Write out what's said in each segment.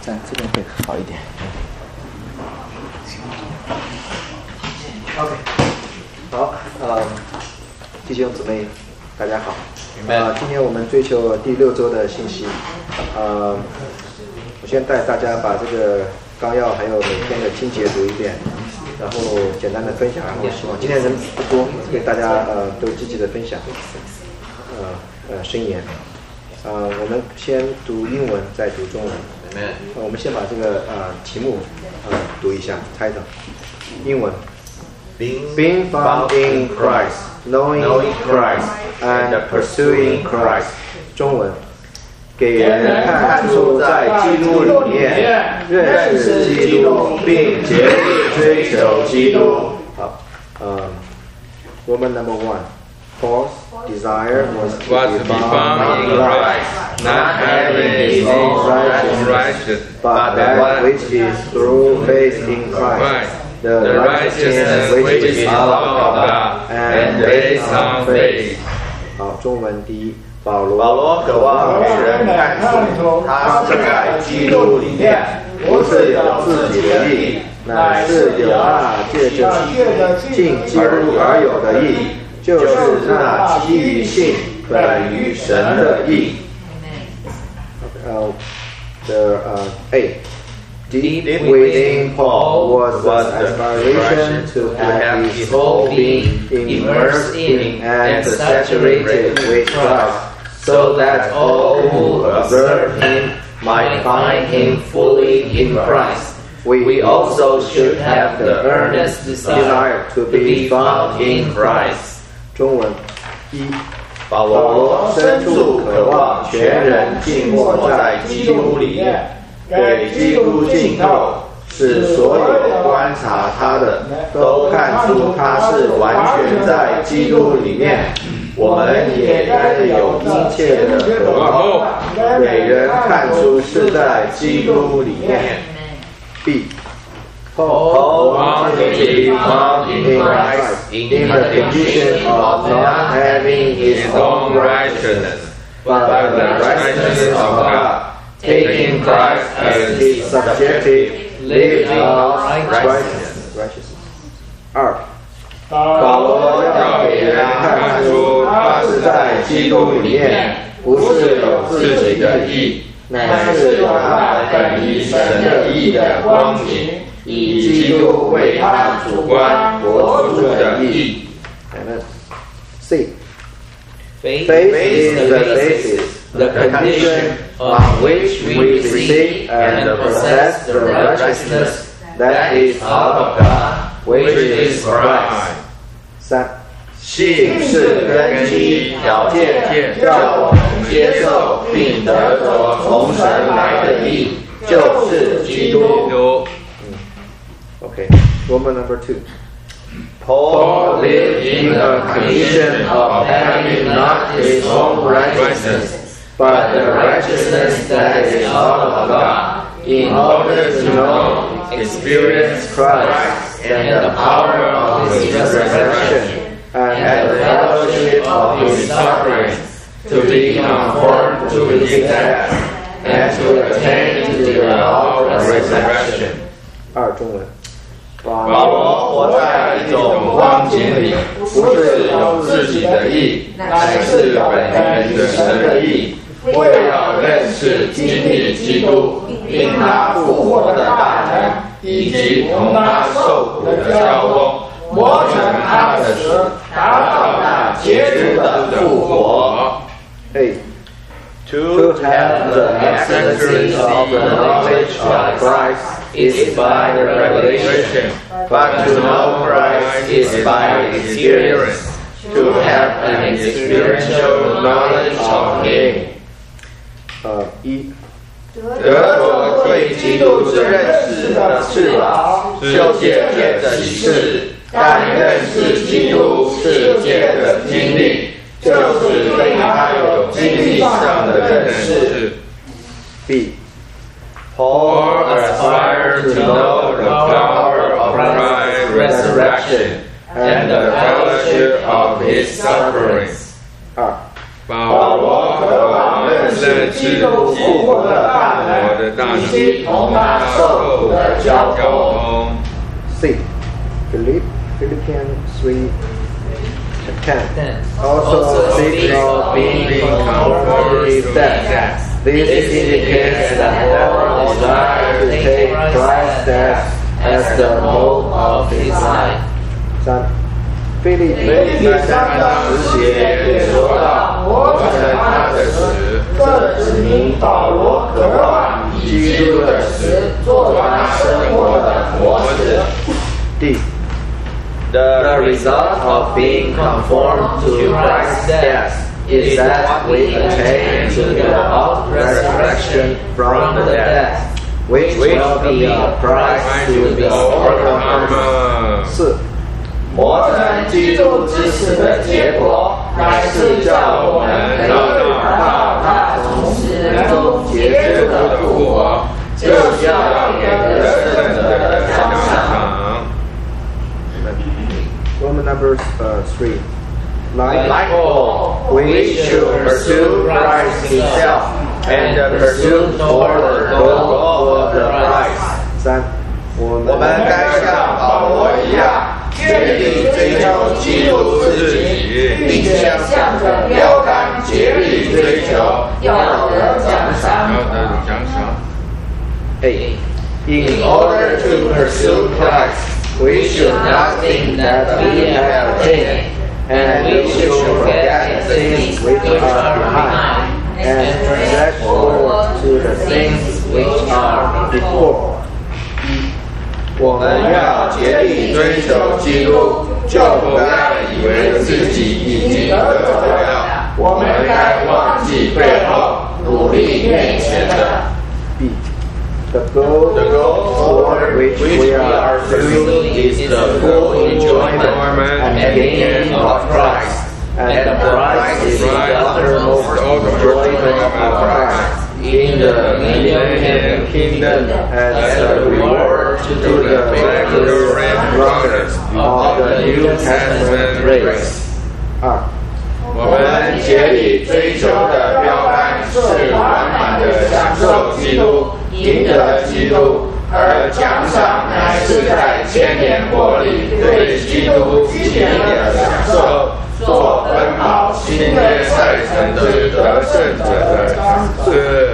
站这边会好一点。OK， 好，弟兄姊妹，大家好。今天我们追求第6周的信息。我先带大家把这个纲要还有每天的经节读一遍，然后简单的分享，然后希望今天人不多，给大家都积极的分享，申言。我们先读英文，再读中文。我们先把这个题目读一下 title， 英文。Being found in Christ, knowing Christ, and pursuing Christ。中文。给人看出在基督里面认识基督，并竭力追求基督。好，Roman number 1。Paul's desire was to be found in Christ, not having his own righteousness, but that which is through faith in Christ, the righteousness which is of God, and based on faith。好，中文第一。保罗渴望给人看出他是在基督里面，不是有自己的义，乃是有那借着信基督而有的义，就是那基于信本于神的义。Deep within Paul was an aspiration to have his whole being immersed in and saturated with Christ,so that all who observe him might find him fully in Christ. We also should have the earnest desire to be found in Christ. 中文1，保罗深处渴望全人浸没在基督里面，给基督浸透，使所有观察他的都看出他是完全在基督里面。我们也该有殷切的渴望，给人看出是在基督里面。B. Paul wanted to be found in Christ in the condition of not having his own righteousness, but the righteousness of God, taking Christ as his subjective, living out righteousness. 2. 保罗要给人看出他是在基督里面，不是有自己的义，乃是有那本于神的义的光景，以基督为他主观活出的义。C. Faith is the basis, the condition on which we receive and possess the righteousness that is out of God,which is Christ。 3. 信是根基条件，叫我们接受并得着从神来的义，就是基督。Okay, Roman number 2. Paul lived in a condition of having not his own righteousness, but the righteousness that is out of God, in order to know, experience Christ and the power of his resurrection, and the fellowship of his sufferings, to be conformed to his death, and to attain to the hour of resurrection。 中文。保罗活在一种光景里，不是有自己的义，乃是本于神的义，为要认识经历基督，并他复活的大能，以及同他受苦的交锋，磨成他的死，达到那结束的复活。To have the excellency of the knowledge of Christ is by the revelation, but to know Christ is by experience, to have an experiential knowledge of Him。 得着对基督之认识的翅膀，就借着启示，但认识基督是借着经历，就是对他有经历上的认识。B. Paul aspired to know the power of Christ's resurrection and the fellowship of his sufferings. 保罗渴望认识基督复活的大我的大能，以及同他受苦的交通。 C. Philippians 3:10. Also seek not being conformed with death. This indicates that Paul desired to take Christ's death as the mode of his life. 3. 腓立比3章10节也说到，我承他的死，这指明保罗渴望以基督的死做他生活的模式。D. The result of being conformed to Christ's death is that we attain to the resurrection from the dead, which will be a prize to the overcomer. 4. 磨成基督之死的结果，乃是叫我们可以达到他从死人中结出的复活，就是要给得胜者的奖赏。Roman number 3. Like Paul, we should pursue Christ Himself and pursue toward the goal of the prize. 3. 我们该像保罗一样，竭力追求基督自己，并且向着标杆竭力追求，要得奖赏。8. In order to pursue Christ, we should not think that we have attained, and we should forget the things which are behind, and press forward to the things which are before. 我们要竭力追求基督，就不该以为自己已经得着了。我们该忘记背后，努力面前的。B. The goal toward which we are pursuing is the full enjoyment and gaining of Christ, and the prize is the uttermost enjoyment of Christ in the millennium kingdom as a reward to the victorious runners of the New Testament race. 2. 我们竭力追求的标杆是完满的享受基督，赢得基督，而奖赏乃是在千年国里对基督经验的享受，做奔跑新约赛程之得胜者的赏赐。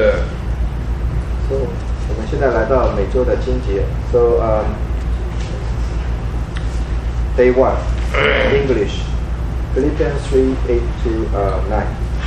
我们现在来到每周的经节。Day 1, English, Philippians 3:8-9.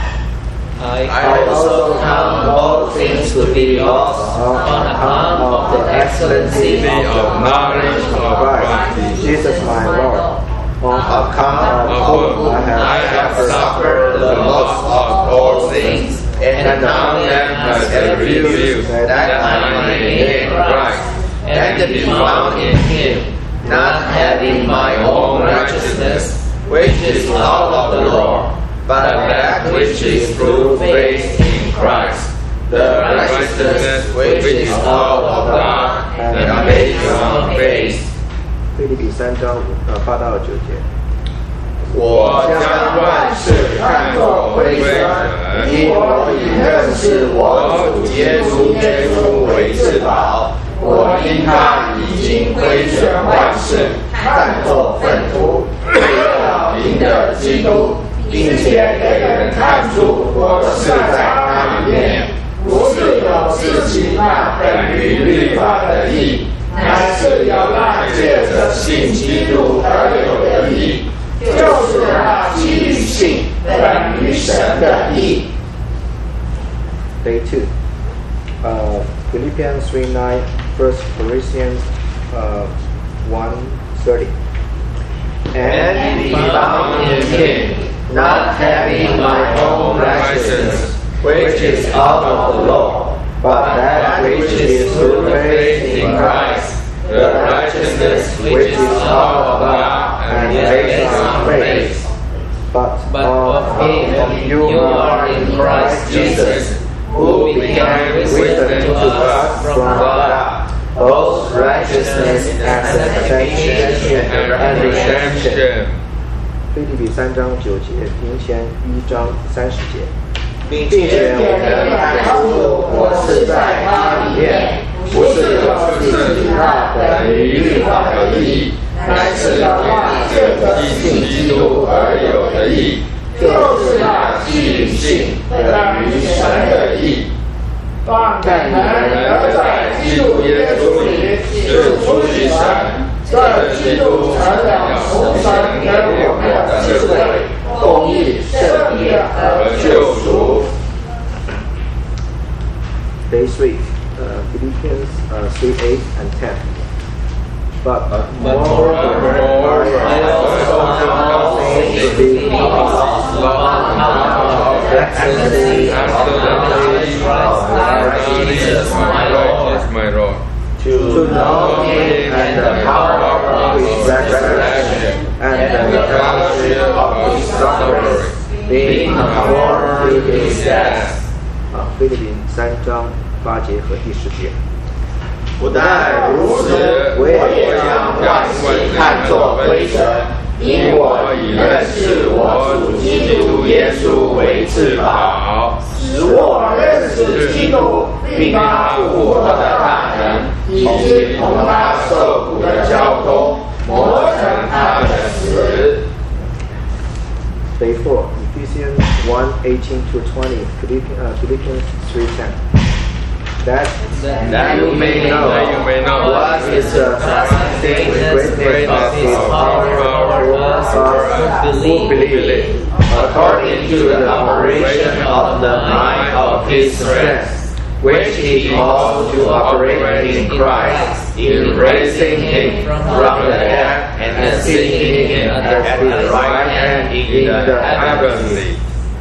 I also count all things to be lost on account of the excellency of knowledge of Christ Jesus my Lord, on account of whom I have suffered the loss of all things, and count them as a refuse, that I may gain Christ, and be found in Him, not having my own righteousness, which is out of the law, but that which is through faith in Christ, the righteousness which is out of God and based on faith. 腓立比3章8到9节。我将万事看作亏损，因我已认识我主耶稣为至宝。我因他已经亏损万事，看作粪土，为了赢得基督，并且给人看出我是在他里面，不是有自己那本于律法的义，乃是有那借着信基督而有的义，就是那基于信本于神的义。Day 2, Philippians 3:9, 1 Corinthians 1:30. And be found in Him, not having my own righteousness, which is out of the law, but that which is through faith in Christ, the righteousness which is out of God and based on faith. But of Him you are in Christ Jesus, who became wisdom to us from God, both righteousness and sanctification and redemption. 腓立比3章9节，林前1章30节。 并且我们看出我是在他里面，不是有自己那等于律法的义，乃是借着信基督而有的义，就是那既信等于神的义。但你们得在基督耶稣里是出于神，这基督成了从神给我们的智慧、公义、圣洁和救赎。Day 3, Philippians 3:8 and 10. But moreover, I also count things to be lost on account of the excellency of the knowledge of our Jesus my Lord, to know Him and the power of His resurrection and the fellowship of His sufferings, being conformed to His death. 腓立比3章8节和第10节。不但如此，我也将万事看作灰尘，因我已认识我主基督耶稣为至宝，使我认识基督，并他复活的大能，以及同他受苦的交通，磨成他的死。Day 4, Ephesians 1:18-20, Philippians 3:10. That you may know what is the greatness of His power for us who believe, according to the operation of the might of His strength, which He caused to operate in Christ, in raising Him from the dead and seating Him at His right hand in the heavenly.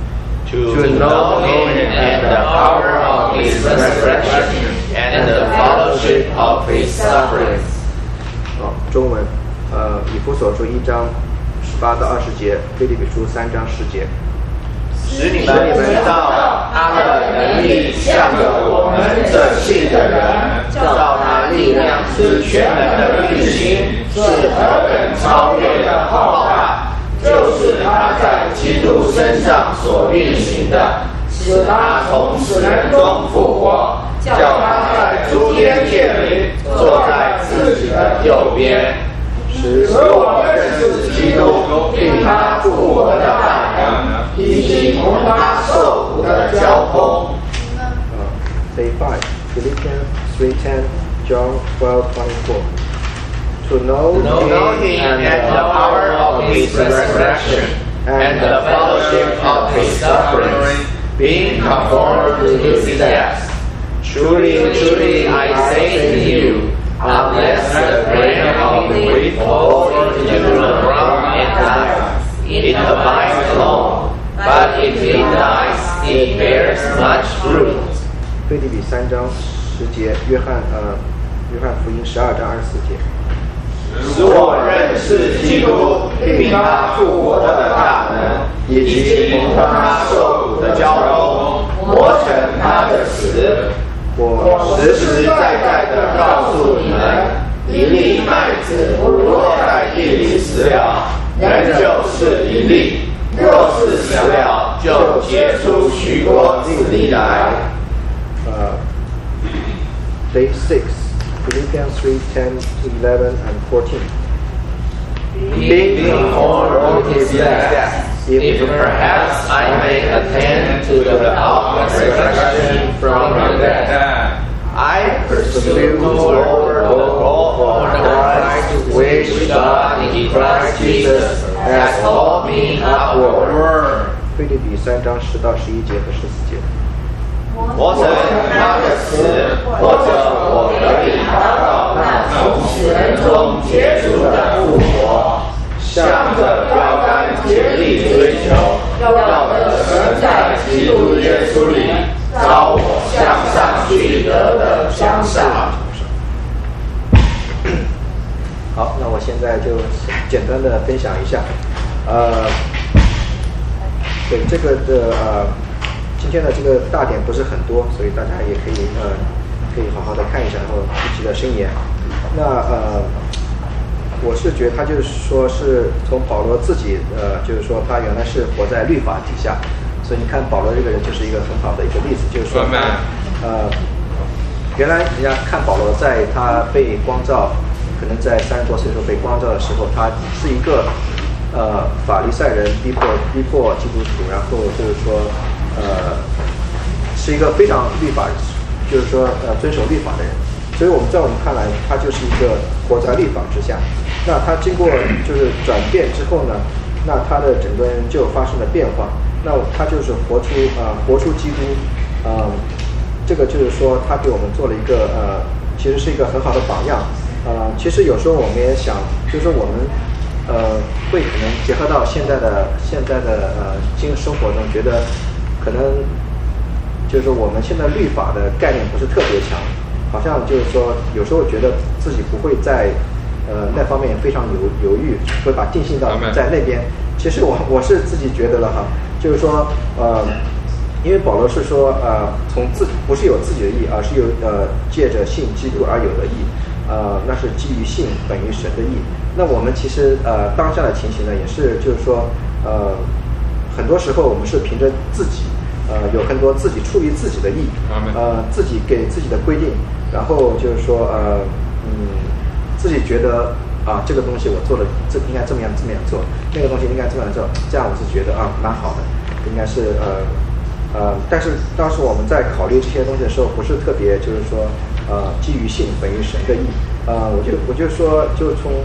To know Him and the power of His resurrection and the fellowship of His sufferings. 中文，以弗所书1章18到20节，腓立比书3章10节。使你们知道他的能力向着我们这信的人，照他力量之全能的运行，是何等超越的浩大。就是他在基督身上所运行的，使他从死人中复活，叫他在诸天界里坐在自己的右边，使我认识基督，并他复活的大能，以及同他受苦的交通。Day 5, Philippians 3:10, John 12:24.To know Him and the power of His resurrection and the fellowship of His sufferings, being conformed to His death. Truly, truly, I say to you, unless the grain of wheat falls into the ground and dies, it abides alone. But if it dies, it bears much fruit. 腓立比3章10节，约翰福音12章24节。使我认识基督，并他复活的大能，以及同他受苦的交通，磨成他的死。我实实在在地告诉你们，一粒麦子不落在地里死了，仍旧是一粒；若是死了，就结出许多子粒来。Day 6. Philippians 3:10-11 and 14. Being conformed to His death, if perhaps I may attain to the resurrection from the dead, I pursue forward the goal for Christ, which God in Christ Jesus has called me upward. 腓立比3章10到11节和14节。活成他的死，或者我可以达到那从死人中结出的复活，向着标杆竭力追求，要得神在基督耶稣里召我向上去得的奖赏。好，那我现在就简单的分享一下，对这个的今天的这个大点不是很多，所以大家也可以好好的看一下，然后一起的申言。那我是觉得他就是说是从保罗自己就是说他原来是活在律法底下， 所以你看保罗这个人就是一个很好的一个例子，就是说原来人家看保罗在他被光照，可能在30多岁的时候被光照的时候，他是一个法利赛人逼迫基督徒，然后就是说是一个非常律法，就是说遵守律法的人。所以在我们看来，他就是一个活在律法之下。那他经过就是转变之后呢，那他的整个人就发生了变化。那他就是活出基督，这个就是说他给我们做了一个其实是一个很好的榜样。其实有时候我们也想，就是我们会可能结合到现在的生活中，觉得可能就是我们现在律法的概念不是特别强，好像就是说有时候觉得自己不会在那方面非常犹豫，会把定性到在那边。其实我是自己觉得了哈，就是说因为保罗是说不是有自己的义，而是有借着信基督而有的义，那是基于信本于神的义。那我们其实当下的情形呢，也是就是说很多时候我们是凭着自己有很多自己出于自己的义，自己给自己的规定，然后就是说自己觉得这个东西我做了，应该这么样做，那个东西应该这么样做，这样我是觉得蛮好的，应该是但是当时我们在考虑这些东西的时候，不是特别就是说基于信本于神的义。我就说，就从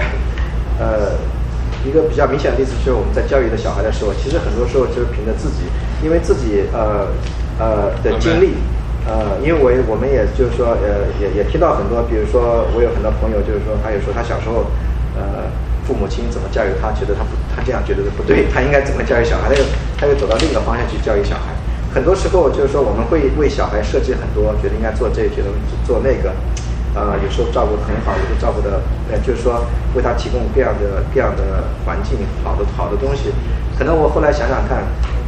一个比较明显的例子，就是我们在教育的小孩的时候，其实很多时候就是凭着自己，因为自己的经历，因为我们也就是说也听到很多，比如说我有很多朋友就是说，他有说他小时候父母亲怎么教育他，觉得他这样觉得不对，他应该怎么教育小孩，他又走到另一个方向去教育小孩。很多时候就是说我们会为小孩设计很多，觉得应该做这，觉得做那个。有时候照顾得很好，有时候照顾的，就是说为他提供各样的环境，好的东西。可能我后来想想看，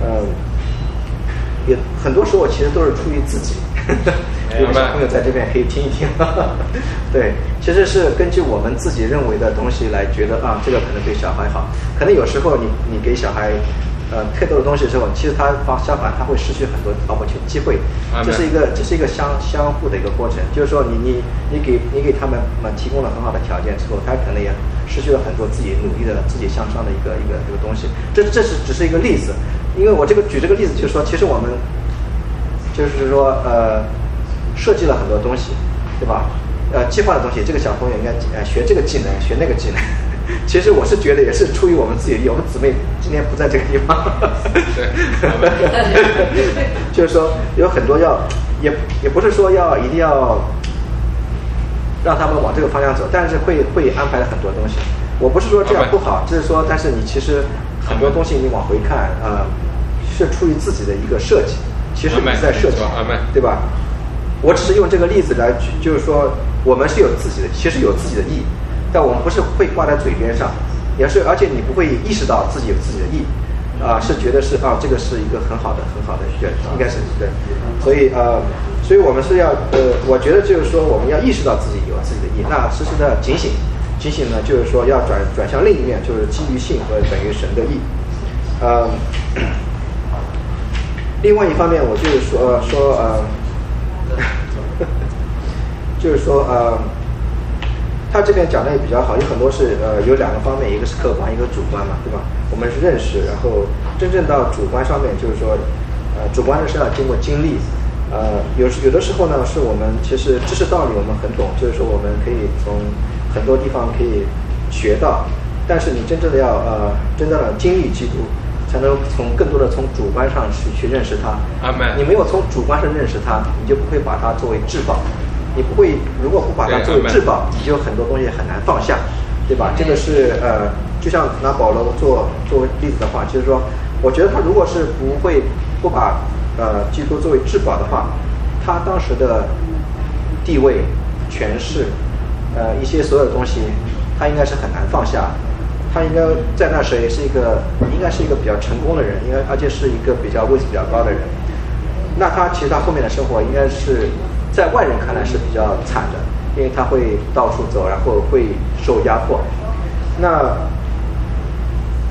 也很多时候其实都是出于自己。有的小朋友在这边可以听一听。对，其实是根据我们自己认为的东西来觉得这个可能对小孩好。可能有时候你给小孩太多的东西的时候，其实相反他会失去很多机会。这是一个相互的一个过程。就是说你给他们提供了很好的条件之后，他可能也失去了很多自己努力的自己向上的一个东西。这只是一个例子。因为我举这个例子就是说，其实我们就是说设计了很多东西，对吧？计划的东西，这个小朋友应该学这个技能，学那个技能。其实我是觉得也是出于我们自己，我们姊妹今天不在这个地方。 对， 就是说有很多也不是说一定要让他们往这个方向走，但是会安排了很多东西。我不是说这样不好，就是说，但是你其实很多东西你往回看是出于自己的一个设计，其实你在设计，对吧？我只是用这个例子来就是说我们是有自己的，其实有自己的意义。但我们不是会挂在嘴边上，而且你不会意识到自己有自己的意，是觉得是这个是一个很好的对，应该是对，所以我们是要我觉得就是说我们要意识到自己有自己的意，那时时的警醒呢，就是说要转向另一面，就是基于信和等于神的意。另外一方面，我就是说就是说他这边讲的也比较好，有很多是有两个方面，一个是客观，一个主观嘛，对吧？我们是认识，然后真正到主观上面，就是说主观的是要经过经历，有的时候呢是我们其实知识道理我们很懂，就是说我们可以从很多地方可以学到，但是你真正的经历基督，才能更多的从主观上去认识他。你没有从主观上认识他，你就不会把它作为至宝。你不会，如果不把它作为至宝，你就很多东西很难放下，对吧？这个是就像拿保罗作为例子的话，就是说，我觉得他如果是不把基督作为至宝的话，他当时的地位、权势，一些所有的东西，他应该是很难放下。他应该在那时也是应该是一个比较成功的人，而且是一个位置比较高的人。那其实他后面的生活应该是在外人看来是比较惨的，因为他会到处走，然后会受压迫。那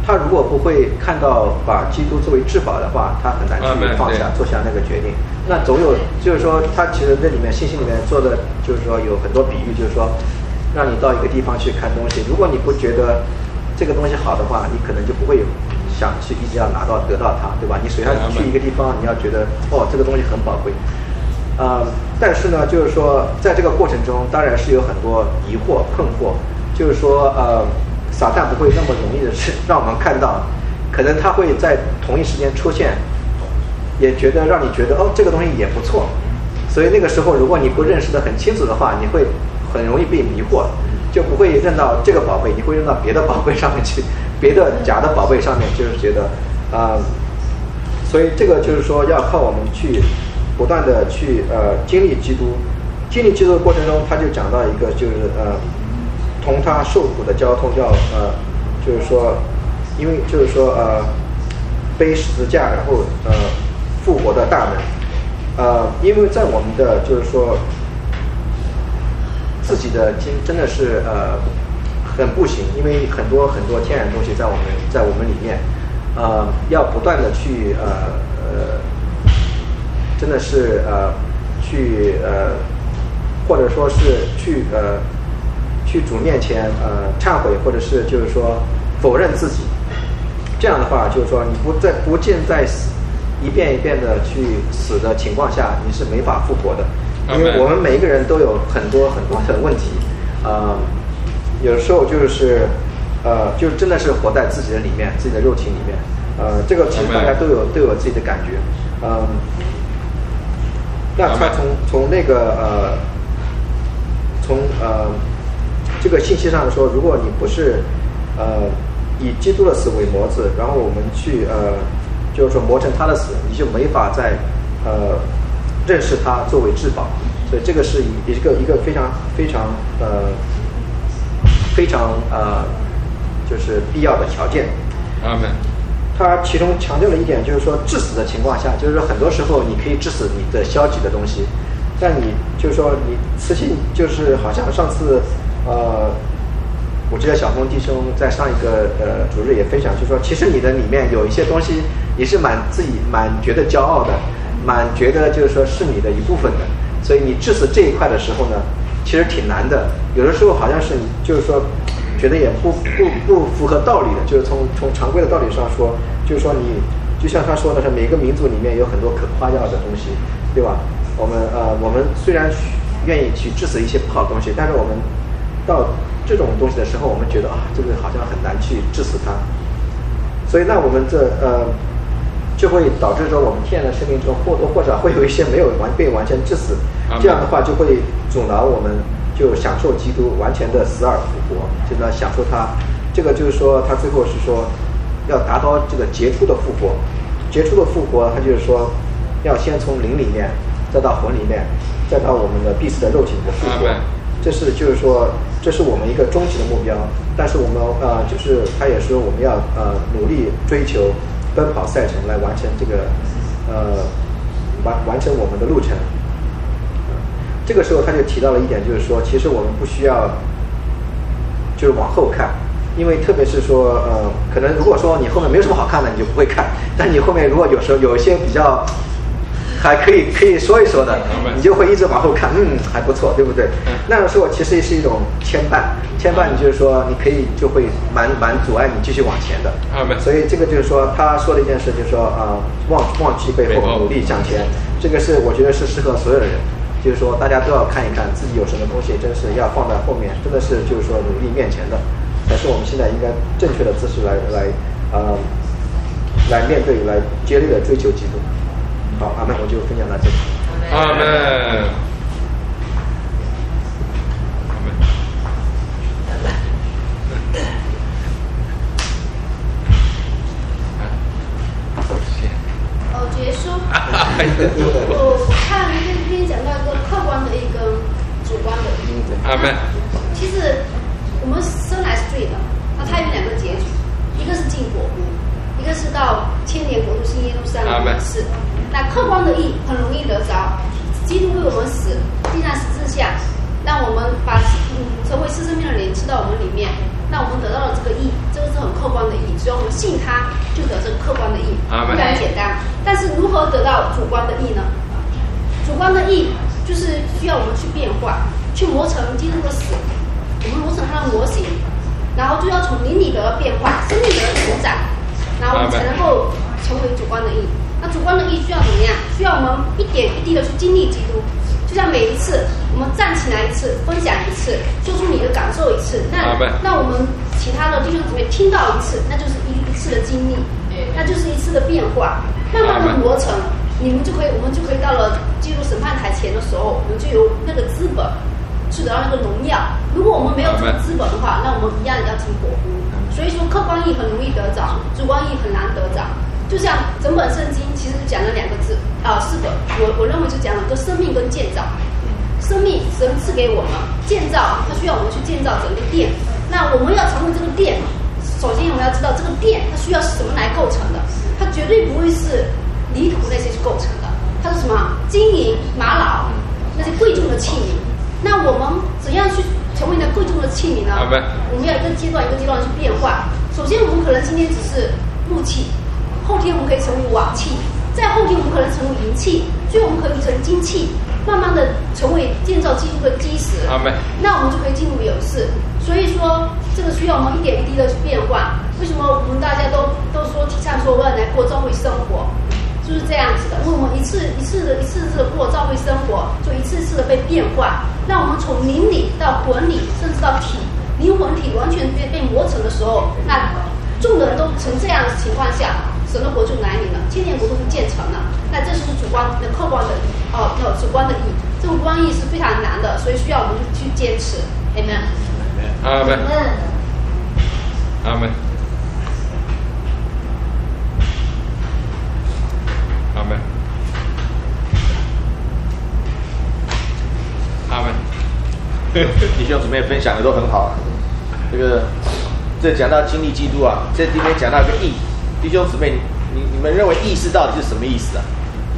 他如果不会看到把基督作为至宝的话，他很难去放下做下那个决定。那总有就是说，他其实这里面信息里面做的就是说有很多比喻，就是说让你到一个地方去看东西，如果你不觉得这个东西好的话，你可能就不会想去一直要得到它，对吧？你首先去一个地方，你要觉得这个东西很宝贵。但是呢，就是说在这个过程中，当然是有很多疑惑困惑，就是说撒旦不会那么容易的是让我们看到，可能他会在同一时间出现，也觉得让你觉得这个东西也不错，所以那个时候如果你不认识的很清楚的话，你会很容易被迷惑，就不会认到这个宝贝，你会认到别的宝贝上面去，别的假的宝贝上面，就是觉得所以这个就是说要靠我们去不断的去经历基督的过程中，他就讲到一个就是同他受苦的交通，就是说，因为就是说背十字架，然后复活的大能，因为在我们的就是说自己的经真的是很不行，因为很多天然东西在我们里面，要不断的去真的是去或者说是去主面前忏悔，或者是就是说否认自己，这样的话就是说你不见在一遍一遍的去死的情况下，你是没法复活的，因为我们每一个人都有很多的问题，有时候就是就真的是活在自己的里面，自己的肉体里面，这个其实大家都有自己的感觉，那他从那个从这个信息上说，如果你不是以基督的死为模子，然后我们去就是说磨成他的死，你就没法再认识他作为至宝，所以这个是一个非常就是必要的条件。 阿门。 他其中强调了一点，就是说致死的情况下，就是说很多时候你可以致死你的消极的东西，但你就是说你慈信，就是好像上次我记得小峰弟兄在上一个主日也分享，就是说其实你的里面有一些东西也是自己蛮觉得骄傲的，蛮觉得就是说是你的一部分的，所以你致死这一块的时候呢，其实挺难的，有的时候好像是你就是说觉得也不符合道理的，就是从常规的道理上说，就是说你就像他说的是每个民族里面有很多可夸耀的东西，对吧？我们虽然愿意去致死一些不好的东西，但是我们到这种东西的时候，我们觉得这个好像很难去致死它，所以那我们就会导致说我们天然的生命中或多或少会有一些没有被完全致死，这样的话就会阻挠我们就享受基督完全的死而复活，就能享受他。这个就是说他最后是说要达到这个杰出的复活，杰出的复活他就是说要先从灵里面，再到魂里面，再到我们的必死的肉体的复活，就是说这是我们一个终极的目标。但是我们就是他也说我们要努力追求奔跑赛程来完成这个完成我们的路程。这个时候他就提到了一点，就是说其实我们不需要就是往后看，因为特别是说可能如果说你后面没有什么好看的，你就不会看，但你后面如果有时候有一些比较还可以说一说的，你就会一直往后看，还不错，对不对？那个时候其实是一种牵绊，你就是说你可以就会蛮阻碍你继续往前的。所以这个就是说他说的一件事，就是说忘记背后，努力向前，这个是我觉得是适合所有的人。就是说大家都要看一看自己有什么东西真是要放在后面，真的是就是说努力面前的，才是我们现在应该正确的姿势来面对，来竭力的追求基督。好，阿门，我就分享到这里。 阿门。 结束。我看那边讲到一个客观的一个主观的。 阿门。 其实我们生来是罪的，那它有两个结局，一个是进火湖，一个是到千年国度新耶路撒冷的事。那客观的义很容易得着，基督为我们死，钉在十字架，让我们把成为新生命的灵吃到我们里面，那我们得到了这个义，这个是很客观的义。 只要我们信他，就得这个客观的义，非常简单。但是如何得到主观的义呢？主观的义就是需要我们去变化，去磨成基督的死，我们磨成他的模型，然后就要从灵里得到变化，生命得到成长，然后我们才能够成为主观的义。那主观的义需要怎么样？需要我们一点一滴的去经历基督。就像每一次我们站起来一次，分享一次，说出你的感受一次，那我们其他的弟兄姊妹听到一次，那就是一次的经历，那就是一次的变化，慢慢的磨成，我们就可以到了进入审判台前的时候，我们就有那个资本去得到那个荣耀。如果我们没有这个资本的话，那我们一样要进火湖。所以说客观义很容易得着，主观义很难得着。就像整本圣经其实讲了2个字4个，我认为就讲了个生命跟建造。生命神赐给我们，建造它需要我们去建造整个殿。那我们要成为这个殿，首先我们要知道这个殿它需要什么来构成的，它绝对不会是泥土那些去构成的，它是什么？金银玛瑙那些贵重的器皿。那我们怎样去成为那贵重的器皿呢？我们要一个阶段一个阶段去变化。首先我们可能今天只是木器，后天我们可以成为瓦器，再后天我们可能成为银器，最后我们可以成金器，慢慢的成为建造基督的基石。那我们就可以进入勇士。所以说这个需要我们一点一滴的去变化。为什么我们大家都说提倡说我要来过教会生活，就是这样子的。因为我们一次的过教会生活，就一次次的被变化。那我们从灵里到魂里，甚至到体灵魂体完全被磨成的时候，那众人都成这样的情况下，神的国就来临了，千年国度就建成了。那这是主观的、客观的主观的义。这种观义是非常难的，所以需要我们去坚持。Amen。 阿门。阿门。阿门。阿门。 弟兄姊妹分享的都很好啊。这讲到经历基督啊，这里面讲到一个义。弟兄姊妹，你们认为义是到底是什么意思啊？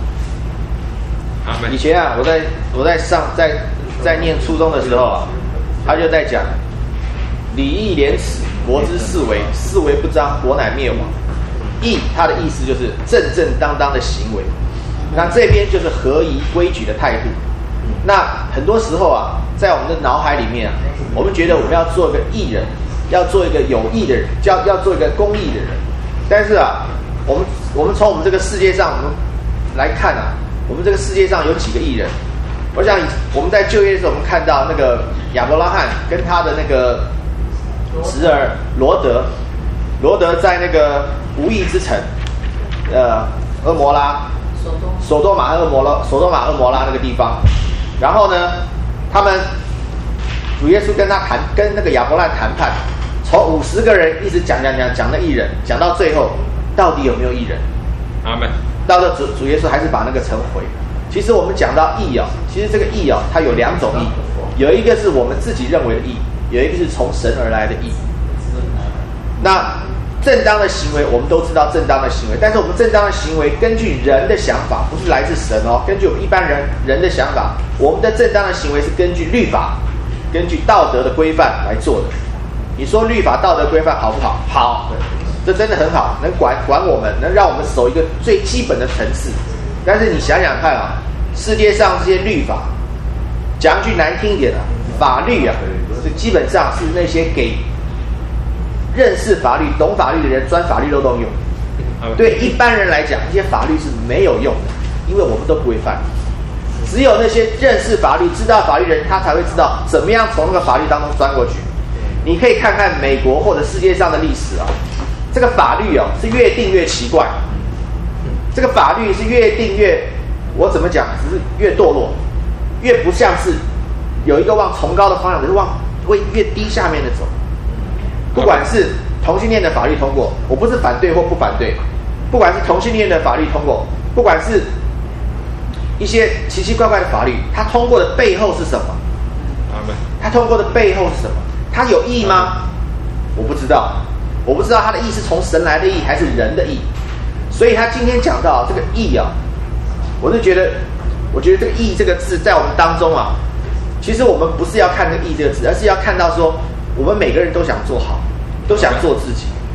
以前啊，我在念初中的时候啊，他就在讲礼义廉耻，国之四维，四维不张，国乃灭亡。义，它的意思就是正正当当的行为。那这边就是合宜规矩的态度。那很多时候啊，在我们的脑海里面啊，我们觉得我们要做一个义人，要做一个有义的人，要做一个公义的人。但是啊，我们从我们这个世界上我们来看啊，我们这个世界上有几个义人？我想我们在就业的时候，我们看到那个亚伯拉罕跟他的那个侄儿罗德在那个无义之城，俄摩拉，索多玛俄摩拉那个地方。然后呢，他们主耶稣跟那个亚伯拉罕谈判，从50个人一直讲那义人，讲到最后，到底有没有义人？ 阿门。 到了主耶稣还是把那个城毁。其实我们讲到义啊，其实这个义啊，它有2种义，有一个是我们自己认为的义，有一个是从神而来的义。那正当的行为，我们都知道正当的行为，但是我们正当的行为根据人的想法，不是来自神哦，根据我们一般人的想法，我们的正当的行为是根据律法，根据道德的规范来做的。你说律法道德规范好不好？好，这真的很好，能管我们，能让我们守一个最基本的层次。但是你想想看啊，世界上这些律法，讲句难听一点啊，法律啊，这基本上是那些给认识法律、懂法律的人钻法律漏洞用。对一般人来讲，这些法律是没有用的，因为我们都不会犯。只有那些认识法律、知道法律的人，他才会知道怎么样从那个法律当中钻过去。你可以看看美国或者世界上的历史啊，这个法律啊是越定越奇怪，这个法律是越定越，我怎么讲，只是越堕落，越不像是有一个往崇高的方向，只是往越低下面的走。不管是同性恋的法律通过，我不是反对或不反对，不管是同性恋的法律通过，不管是一些奇奇怪怪的法律，它通过的背后是什么？它通过的背后是什么？它有义吗？我不知道，我不知道它的义是从神来的义还是人的义。所以他今天讲到这个义啊，我觉得这个义这个字在我们当中啊，其实我们不是要看这个义这个字，而是要看到说，我们每个人都想做好，都想做自己。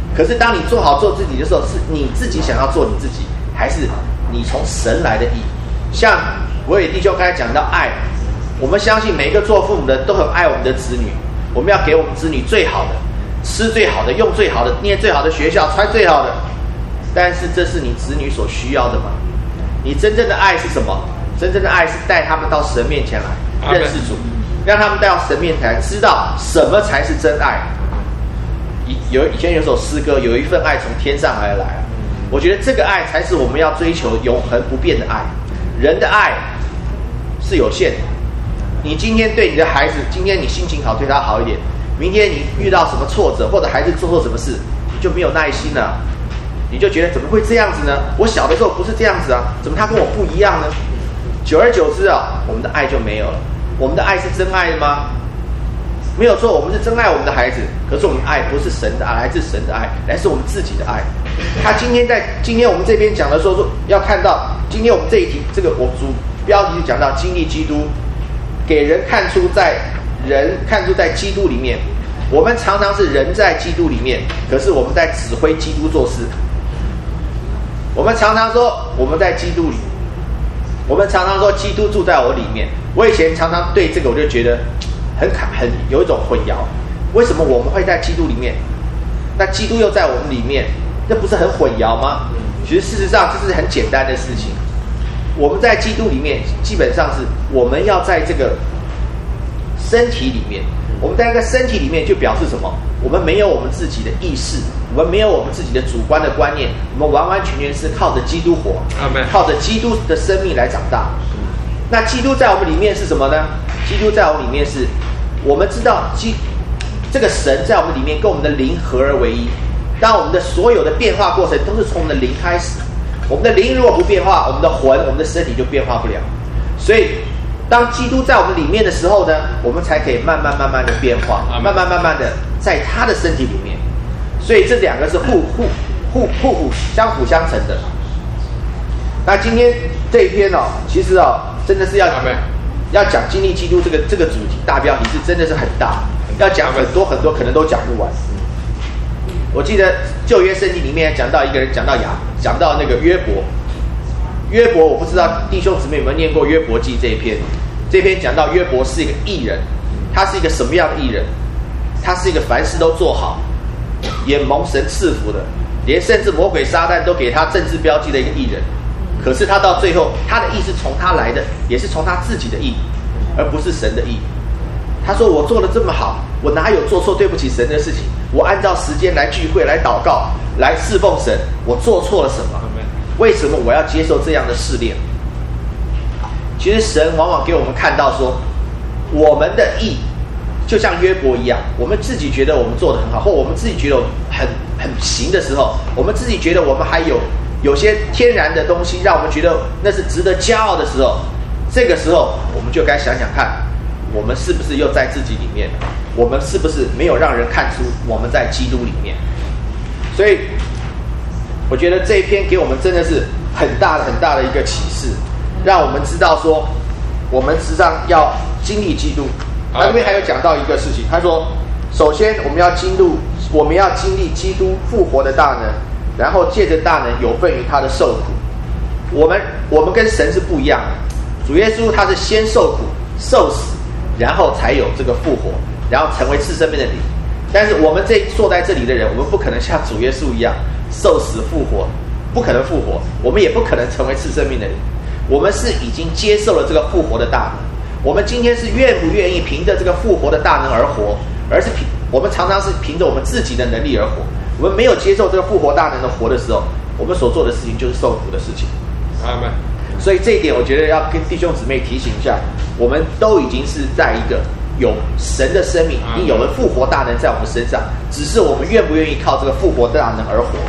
可是当你做好做自己的时候，是你自己想要做你自己，还是你从神来的义？像我与弟兄刚才讲到爱，我们相信每一个做父母的都很爱我们的子女，我们要给我们子女最好的，吃最好的，用最好的，念最好的学校，穿最好的。但是这是你子女所需要的吗？你真正的爱是什么？真正的爱是带他们到神面前来认识主，让他们带到神面前来，知道什么才是真爱。以前有首诗歌，有一份爱从天上而来。我觉得这个爱才是我们要追求永恒不变的爱。人的爱是有限的。你今天对你的孩子，今天你心情好，对他好一点，明天你遇到什么挫折，或者孩子做错什么事，你就没有耐心了，你就觉得怎么会这样子呢？我小的时候不是这样子啊，怎么他跟我不一样呢？久而久之啊，我们的爱就没有了。我们的爱是真爱吗？没有错，我们是真爱我们的孩子，可是我们的爱不是神的爱，来自神的爱，来自我们自己的爱。他今天我们这边讲的说要看到，今天我们这一题这个我主标题就讲到经历基督，给人看出在基督里面。我们常常是人在基督里面，可是我们在指挥基督做事。我们常常说我们在基督里，我们常常说基督住在我里面。我以前常常对这个我就觉得很有一种混淆，为什么我们会在基督里面？那基督又在我们里面，那不是很混淆吗？其实事实上这是很简单的事情。我们在基督里面，基本上是我们要在这个身体里面。我们在这个身体里面就表示什么？我们没有我们自己的意识，我们没有我们自己的主观的观念，我们完完全全是靠着基督活，靠着基督的生命来长大。那基督在我们里面是什么呢？基督在我们里面是，我们知道这个神在我们里面跟我们的灵合而为一。当我们的所有的变化过程都是从我们的灵开始，我们的灵如果不变化，我们的魂、我们的身体就变化不了。所以当基督在我们里面的时候呢，我们才可以慢慢的变化，慢慢的在他的身体里面。所以这两个是互相辅相成的。那今天这一篇其实真的是要讲经历基督这个主题，大标题是真的是很大，要讲很多可能都讲不完。我记得旧约圣经里面讲到一个人，讲到那个约伯。约伯，我不知道弟兄姊妹有没有念过约伯记这一篇。这篇讲到约伯是一个义人，他是一个什么样的义人？他是一个凡事都做好，也蒙神赐福的，连甚至魔鬼撒旦都给他政治标记的一个义人。可是他到最后，他的义是从他来的，也是从他自己的义，而不是神的义。他说：“我做得这么好，我哪有做错对不起神的事情？我按照时间来聚会、来祷告、来侍奉神，我做错了什么？为什么我要接受这样的试炼？”其实神往往给我们看到说，我们的义就像约伯一样，我们自己觉得我们做得很好，或我们自己觉得很行的时候，我们自己觉得我们还有些天然的东西让我们觉得那是值得骄傲的时候，这个时候我们就该想想看，我们是不是又在自己里面，我们是不是没有让人看出我们在基督里面。所以我觉得这一篇给我们真的是很大的一个启示，让我们知道说我们实际上要经历基督。他这边还有讲到一个事情，他说首先我们要经历基督复活的大能，然后借着大能有份于他的受苦。我们跟神是不一样的，主耶稣他是先受苦受死，然后才有这个复活，然后成为赐生命的灵。但是我们坐在这里的人，我们不可能像主耶稣一样受死复活，不可能复活，我们也不可能成为赐生命的灵。我们是已经接受了这个复活的大能。我们今天是愿不愿意凭着这个复活的大能而活，而是我们常常是凭着我们自己的能力而活。我们没有接受这个复活大能的活的时候，我们所做的事情就是受苦的事情。 阿们。 所以这一点我觉得要跟弟兄姊妹提醒一下，我们都已经是在一个有神的生命，已经有了复活大能在我们身上，只是我们愿不愿意靠这个复活大能而活。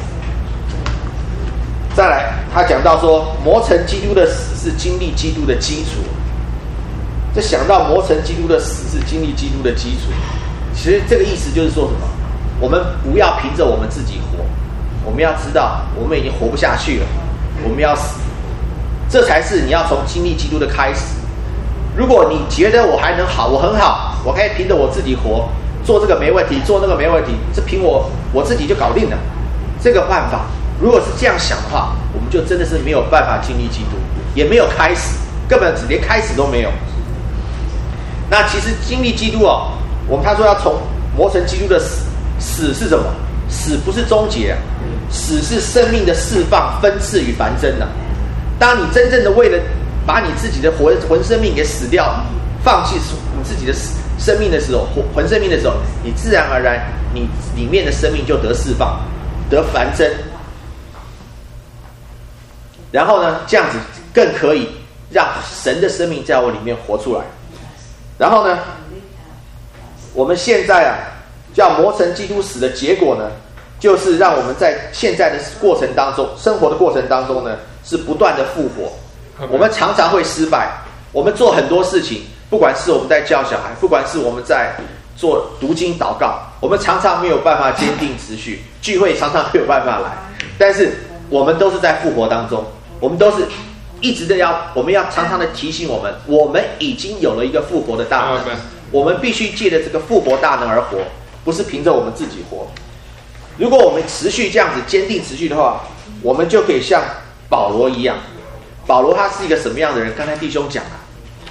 再来他讲到说，磨成基督的死是经历基督的基础。这想到磨成基督的死是经历基督的基础，其实这个意思就是说什么？我们不要凭着我们自己活，我们要知道我们已经活不下去了，我们要死，这才是你要从经历基督的开始。如果你觉得我还能好，我很好，我可以凭着我自己活， 做这个没问题，做那个没问题，这凭我自己就搞定了。这个办法，如果是这样想的话，我们就真的是没有办法经历基督，也没有开始，根本连开始都没有。那其实经历基督哦，他说要从磨成基督的死，死是什么？死不是终结，死是生命的释放、分次与繁增啊。当你真正的为了把你自己的魂生命给死掉，放弃你自己的生命的时候，魂生命的时候，你自然而然你里面的生命就得释放、得繁增，然后呢，这样子更可以让神的生命在我里面活出来。然后呢，我们现在啊，叫磨成基督死的结果呢，就是让我们在现在的过程当中，生活的过程当中呢，是不断的复活。我们常常会失败，我们做很多事情，不管是我们在教小孩，不管是我们在做读经祷告，我们常常没有办法坚定持续，聚会常常没有办法来，但是我们都是在复活当中，我们都是一直的我们要常常的提醒我们已经有了一个复活的大能，我们必须借着这个复活大能而活，不是凭着我们自己活。如果我们持续这样子坚定持续的话，我们就可以像保罗一样。保罗他是一个什么样的人？刚才弟兄讲了，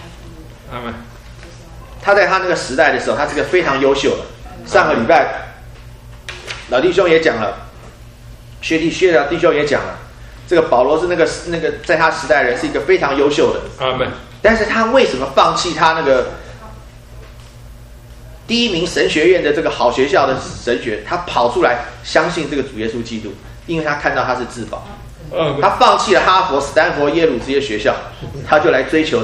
他在他那个时代的时候，他是个非常优秀的。上个礼拜老弟兄也讲了，薛弟兄也讲了，这个保罗是那个在他时代的人是一个非常优秀的。但是他为什么放弃他那个第一名神学院的这个好学校的神学，他跑出来相信这个主耶稣基督？因为他看到他是至宝。他放弃了哈佛、斯坦福、耶鲁这些学校，他就来追求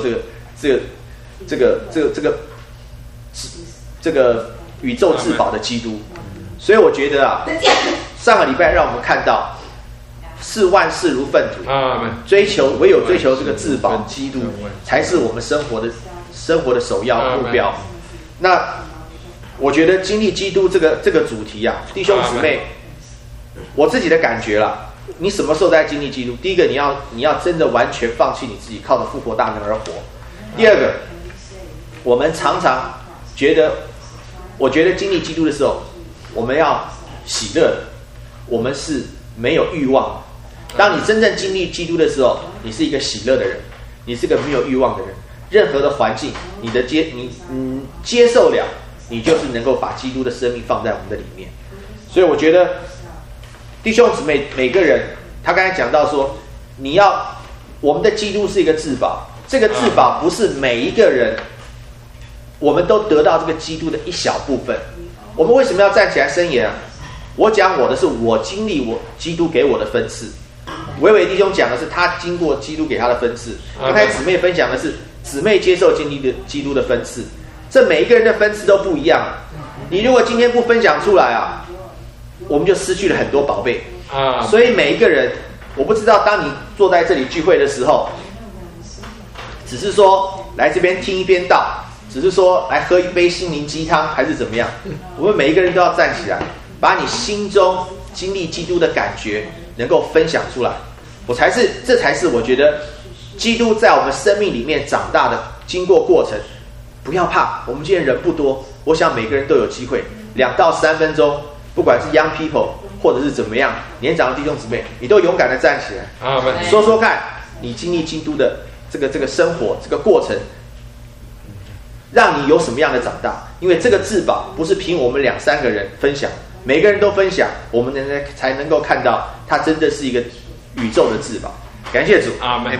这个宇宙至宝的基督。所以我觉得啊，上个礼拜让我们看到，视万事如粪土，唯有追求这个至宝基督，才是我们生活的首要目标。那我觉得经历基督这个主题啊，弟兄姊妹，我自己的感觉啦。你什么时候在经历基督？第一个，你要真的完全放弃你自己，靠着复活大能而活。第二个，我们常常我觉得经历基督的时候，我们要喜乐，我们是没有欲望。当你真正经历基督的时候，你是一个喜乐的人，你是个没有欲望的人。任何的环境，你接受了，你就是能够把基督的生命放在我们的里面。所以我觉得弟兄姊妹每个人，他刚才讲到说，我们的基督是一个至宝，这个至宝不是每一个人我们都得到这个基督的一小部分。我们为什么要站起来申言啊？我讲我的是我经历基督给我的分次，伟伟弟兄讲的是他经过基督给他的分次，刚才姊妹分享的是姊妹接受基督的分次。这每一个人的分次都不一样，你如果今天不分享出来啊，我们就失去了很多宝贝所以每一个人，我不知道当你坐在这里聚会的时候，只是说来这边听一边道，只是说来喝一杯心灵鸡汤，还是怎么样，我们每一个人都要站起来，把你心中经历基督的感觉能够分享出来。这才是我觉得基督在我们生命里面长大的经过过程。不要怕，我们今天人不多，我想每个人都有机会，2到3分钟，不管是 young people 或者是怎么样，年长的弟兄姊妹，你都勇敢的站起来，说说看你经历基督的这个生活这个过程，让你有什么样的长大。因为这个至宝不是凭我们2、3个人分享，每个人都分享，我们才能够看到它真的是一个宇宙的至宝。感谢主， 阿们。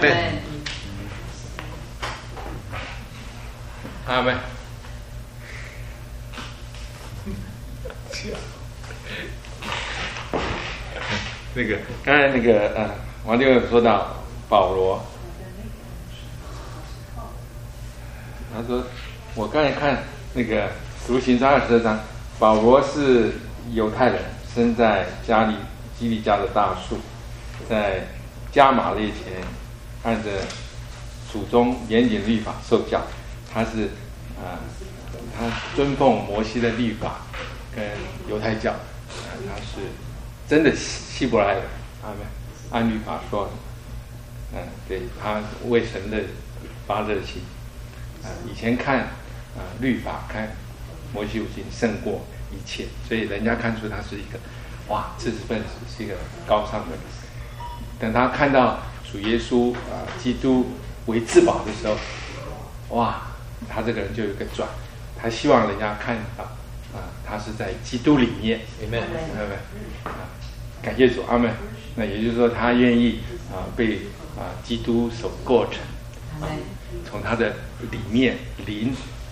阿们。刚才王弟兄有说到保罗，他说我刚才看使徒行传22章，保罗是犹太人，生在基利家的大树，在加马列前按着祖宗严谨律法受教。他尊奉摩西的律法跟犹太教，他是真的希伯来人，按律法说，对他为神的发热心，以前看律法看摩西五经胜过一切，所以人家看出他是一个哇知识分子，是一个高尚的人。等他看到主耶稣基督为至宝的时候，哇，他这个人就有一个转，他希望人家看到他是在基督里面。 Amen。 感谢主，阿们。那也就是说，他愿意被基督所构成，从他的里面灵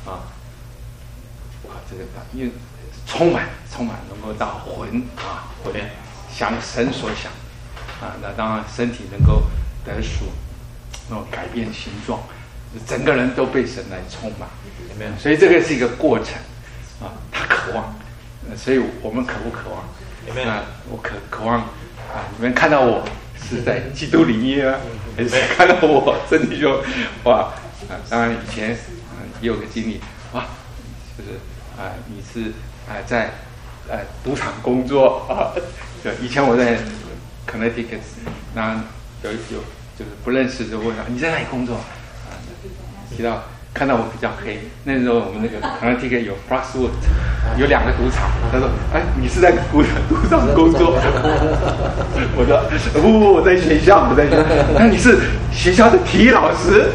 这个因为充满能够到魂魂想神所想那当然身体能够得赎，那种改变形状，整个人都被神来充满。所以这个是一个过程他渴望，所以我们渴不渴望？我渴望你们看到我是在基督里面还是看到我身体就当然以前也有个经历就是你是在赌场工作对，以前我在 Connecticut， 那有就是不认识就问你在哪里工作提到看到我比较黑，那时候我们那个 Connecticut 有 Frostwood， 有2个赌场，他说你是在赌场工作？我说不，我在学校，那你是学校的体育老师？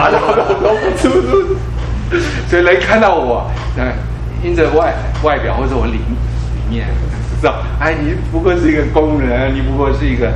所以人看到我因着外表或者我里面知道你不过是一个工人，你不过是一个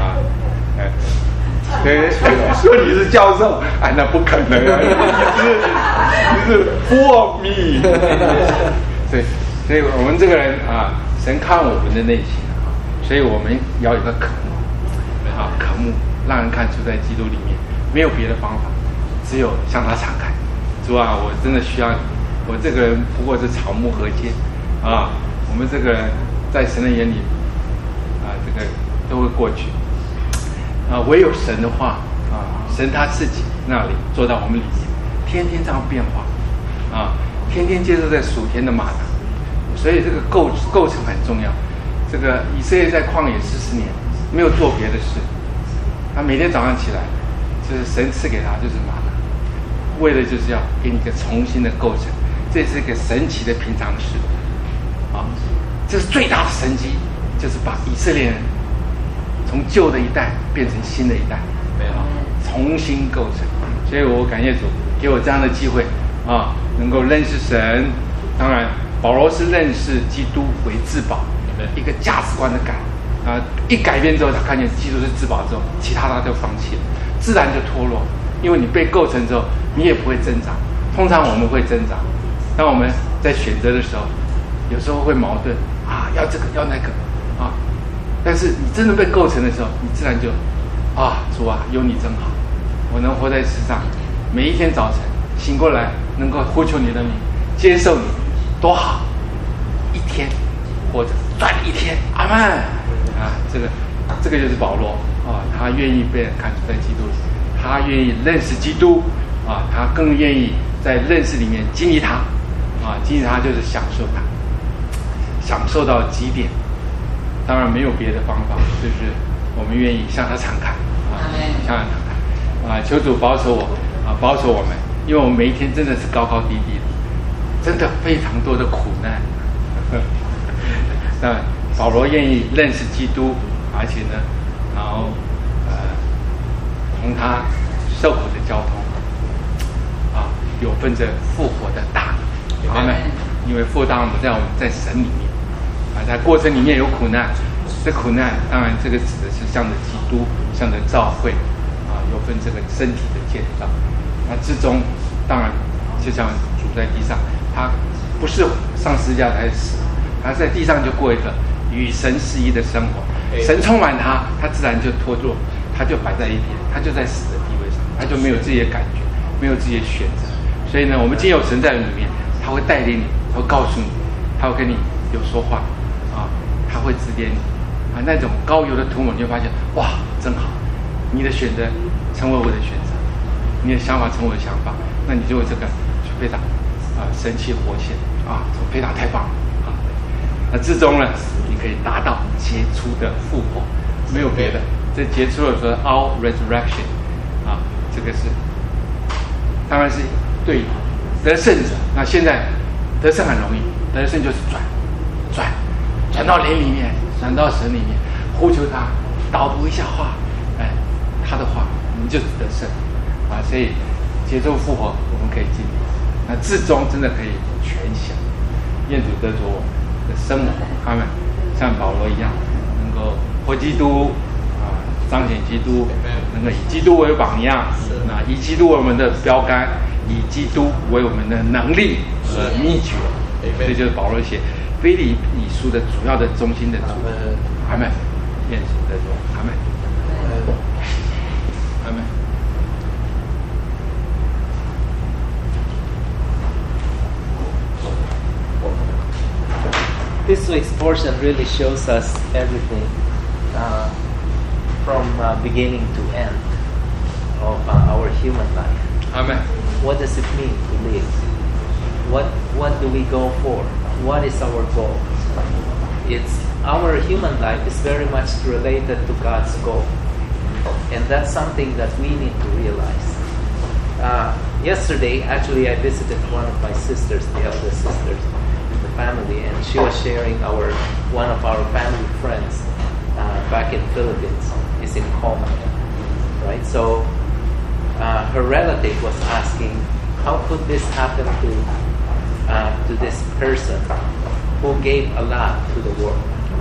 说你是教授那不可能你是 for me 所以我们这个人神看我们的内心所以我们要有一个渴慕让人看出在基督里面没有别的方法，只有向他敞开。主我真的需要你，我这个人不过是草木禾秸我们这个人在神的眼里这个都会过去唯有神的话神他自己那里做到我们里面，天天这样变化天天接受在属天的马达，所以这个构成很重要。这个以色列在旷野40年没有做别的事，他每天早上起来就是神赐给他就是马达，为了就是要给你一个重新的构成，这是一个神奇的平常事这是最大的神迹，就是把以色列人从旧的一代变成新的一代重新构成。所以我感谢主给我这样的机会能够认识神。当然保罗是认识基督为至宝，一个价值观的改一改变之后，他看见基督是至宝之后，其他他就放弃了，自然就脱落。因为你被构成之后，你也不会挣扎。通常我们会挣扎，当我们在选择的时候，有时候会矛盾要这个要那个但是你真的被构成的时候，你自然就主有你真好，我能活在世上，每一天早晨醒过来能够呼求你的名，接受你，多好，一天或者赚一天，阿们这个就是保罗他愿意被人看出在基督里，他愿意认识基督他更愿意在认识里面经历他经历他就是享受他，享受到极点。当然没有别的方法，就是我们愿意向他敞开向他敞开求主保守我保守我们，因为我们每一天真的是高高低低的，真的非常多的苦难那保罗愿意认识基督，而且呢然后同他受苦的交通有份着复活的大能，阿们。因为复活大能在我们在神里面在过程里面有苦难，这苦难当然这个指的是向着基督，向着教会有份这个身体的建造。那之中当然就像主在地上，他不是上十字架才死，他在地上就过一个与神合一的生活，神充满他，他自然就脱落，他就摆在一边，他就在死的地位上，他就没有自己的感觉，没有自己的选择。所以呢，我们今天有神在里面，他会带领你，他会告诉你，他会跟你有说话他会指点你那种高油的涂抹，你就发现哇真好，你的选择成为我的选择，你的想法成为我的想法，那你就这个就非常神气活现非常太棒了那至终呢，你可以达到杰出的复活，没有别的。这杰出的说 our resurrection 这个是当然是对得胜者。那现在得胜很容易，得胜就是转到灵里面，转到神里面，呼求他，导读一下话，他的话，你就得胜啊！所以接受复活，我们可以经历，那至终真的可以全享，愿主得着我们的生活，他们像保罗一样，能够活基督啊，彰显基督，能够以基督为榜样，那以基督为我们的标杆，以基督为我们的能力和秘诀。这就是保罗写腓立比书的主要的中心的主。阿们，愿主得着，阿们，阿们。 This week's portion really shows us everything from beginning to end of our human life. Amen. What does it mean to live? What do we go for? What is our goal? It's our human life is very much related to God's goal, and that's something that we need to realize. Yesterday, actually, I visited one of my sisters, the eldest sisters in the family, and she was sharing one of our family friends back in Philippines is in coma, right? So her relative was asking, how could this happen to this person who gave a lot to the world?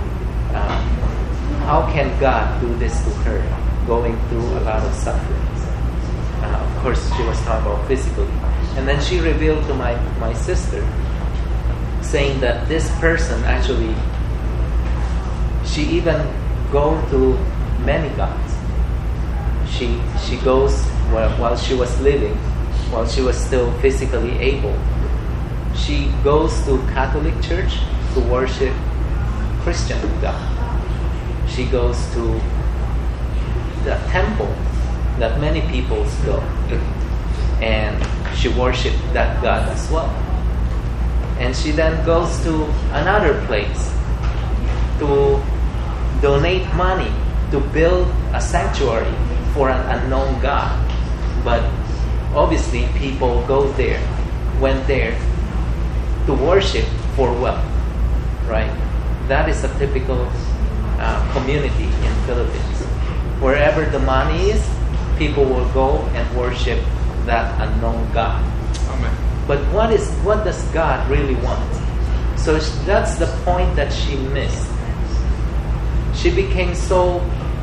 How can God do this to her, going through a lot of sufferings? Of course, she was talking about physically. And then she revealed to my sister, saying that this person actually, she even go to many gods. She goes, while she was living, while she was still physically able, she goes to Catholic Church to worship Christian God. She goes to the temple that many people go, and she worships that God as well. And she then goes to another place to donate money to build a sanctuary for an unknown God. But obviously people went there to worship for wealth, right? That is a typical community in Philippines. Wherever the money is, people will go and worship that unknown God. Amen. But what does God really want? So that's the point that she missed. She became so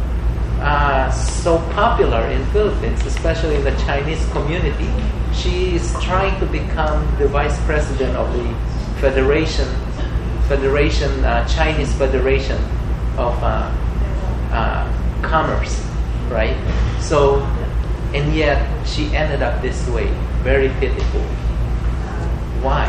popular in Philippines, especially in the Chinese community. She is trying to become the vice president of the Chinese Federation of Commerce, right? So, and yet she ended up this way, very pitiful. Why?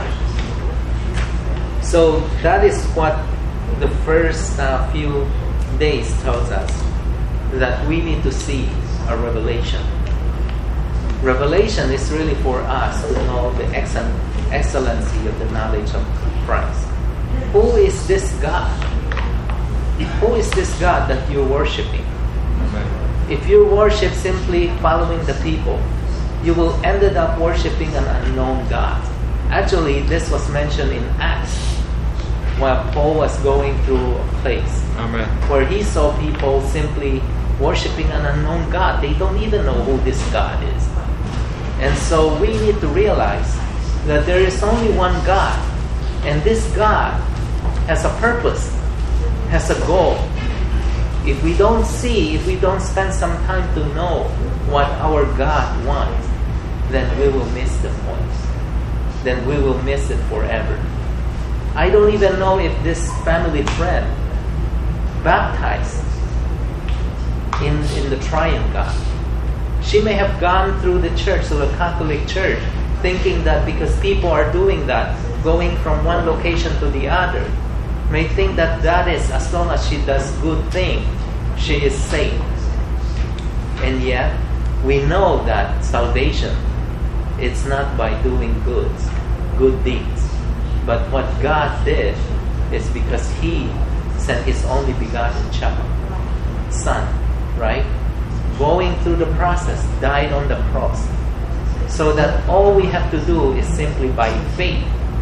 So that is what the first few days tells us, that we need to see a revelation. Revelation is really for us to know the excellency of the knowledge of Christ. Who is this God? Who is this God that you're worshiping? Amen. If you worship simply following the people, you will end up worshiping an unknown God. Actually, this was mentioned in Acts, while Paul was going through a place Amen. where he saw people simply worshiping an unknown God. They don't even know who this God is. And so we need to realize that there is only one God, and this God has a purpose, has a goal. If we don't spend some time to know what our God wants, then we will miss the point. Then we will miss it forever. I don't even know if this family friend baptized in the Triune God. She may have gone through the church, so the Catholic Church, thinking that because people are doing that, going from one location to the other, may think that that is, as long as she does good things, she is saved. And yet, we know that salvation, it's not by doing good deeds. But what God did is because He sent His only begotten Son, right? Going through the process, died on the cross, so that all we have to do is simply by faith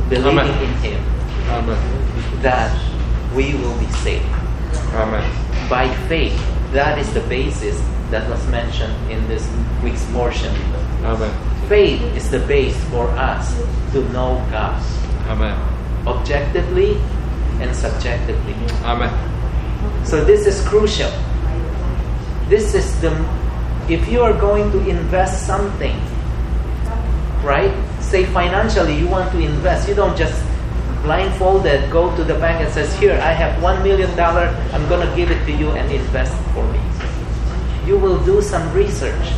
believing Amen. in Him, Amen. that we will be saved. Amen. By faith, that is the basis that was mentioned in this week's portion. Amen. Faith is the base for us to know God, Amen. objectively and subjectively. Amen. So this is crucial. This is if you are going to invest something, right? Say financially you want to invest, you don't just blindfolded go to the bank and says, here, I have $1 million, I'm going to give it to you and invest for me. You will do some research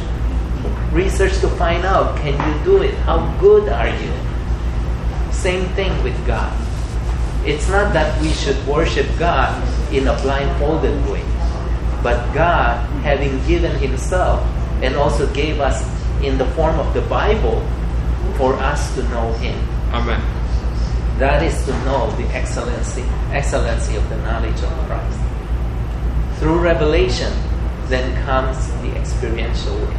to find out, can you do it? How good are you? Same thing with God. It's not that we should worship God in a blindfolded way, but God, having given Himself and also gave us in the form of the Bible for us to know Him. Amen. That is to know the excellency of the knowledge of Christ. Through revelation, then comes the experiential way.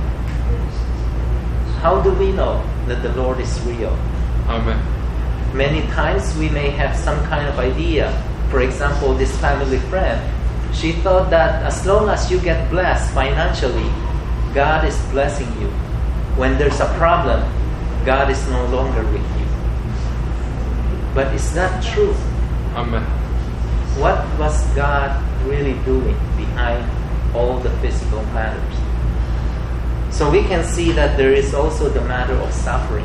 How do we know that the Lord is real? Amen. Many times we may have some kind of idea. For example, this family friend, she thought that as long as you get blessed financially, God is blessing you. When there's a problem, God is no longer with you. But it's not true. Amen. What was God really doing behind all the physical matters? So we can see that there is also the matter of suffering.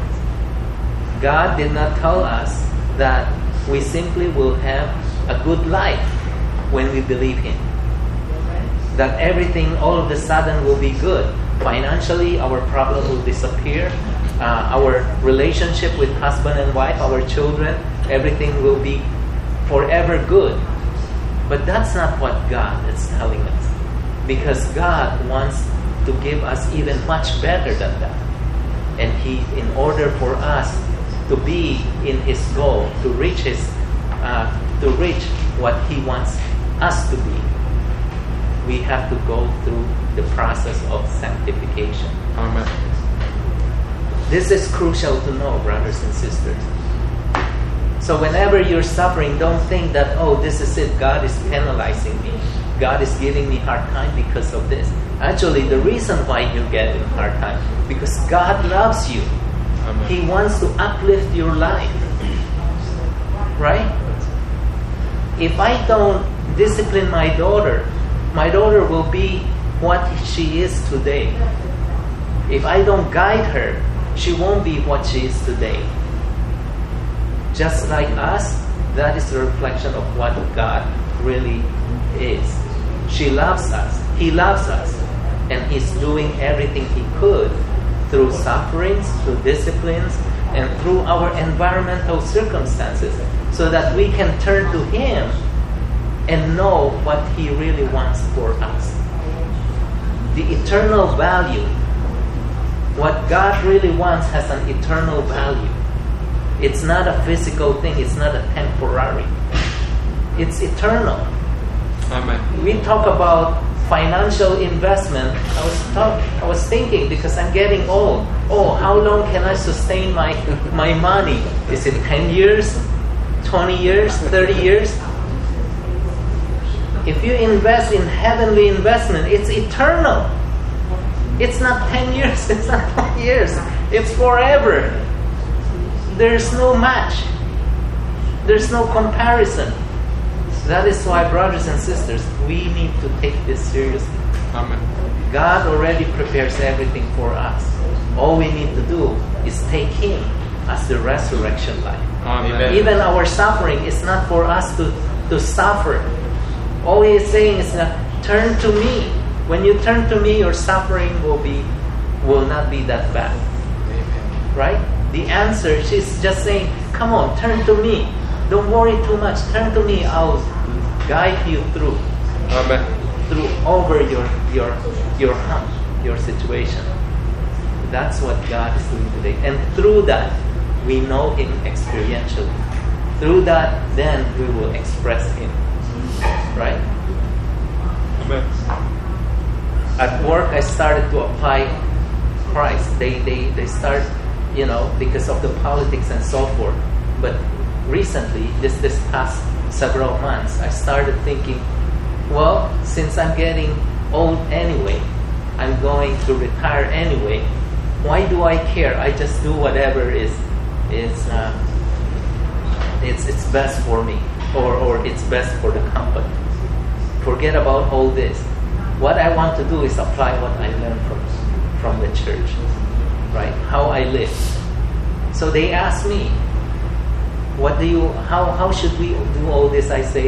God did not tell us that we simply will have a good life when we believe Him. That everything all of a sudden will be good. Financially, our problem will disappear. Our relationship with husband and wife, our children, everything will be forever good. But that's not what God is telling us. Because God wants to give us even much better than that. And in order for us to be in His goal, to reach what He wants us to be, we have to go through the process of sanctification. Amen. This is crucial to know, brothers and sisters. So whenever you're suffering, don't think that, oh, this is it, God is penalizing me. God is giving me hard time because of this. Actually, the reason why you're getting hard time, because God loves you. Amen. He wants to uplift your life. Right? If I don't discipline my daughter will be what she is today. If I don't guide her, she won't be what she is today. Just like us, that is the reflection of what God really is. She loves us. He loves us. And He's doing everything He could through sufferings, through disciplines, and through our environmental circumstances so that we can turn to Him and know what He really wants for us. The eternal value. What God really wants has an eternal value. It's not a physical thing. It's not a temporary. It's eternal. Amen. We talk about financial investment. I was thinking, because I'm getting old. Oh, how long can I sustain my money? Is it 10 years? 20 years? 30 years? If you invest in heavenly investment, it's eternal. It's not 10 years. It's not 20 years. It's forever. There's no match. There's no comparison. That is why, brothers and sisters, we need to take this seriously. Amen. God already prepares everything for us. All we need to do is take Him as the resurrection life. Amen. Even our suffering is not for us to suffer. All He is saying is that turn to me. When you turn to me, your suffering will not be that bad. Amen. Right? The answer, she's just saying, come on, turn to me. Don't worry too much. Turn to me. I'll guide you through. Amen. Through over your hump, your situation. That's what God is doing today. And through that, we know Him experientially. Through that, then we will express Him. Right? Amen. At work, I started to apply Christ. They start, because of the politics and so forth. But recently, this past several months, I started thinking, well, since I'm getting old anyway, I'm going to retire anyway, why do I care? I just do whatever is it's best for me, or it's best for the company. Forget about all this. What I want to do is apply what I learned from the church, right? How I live. So they asked me, how should we do all this? I say,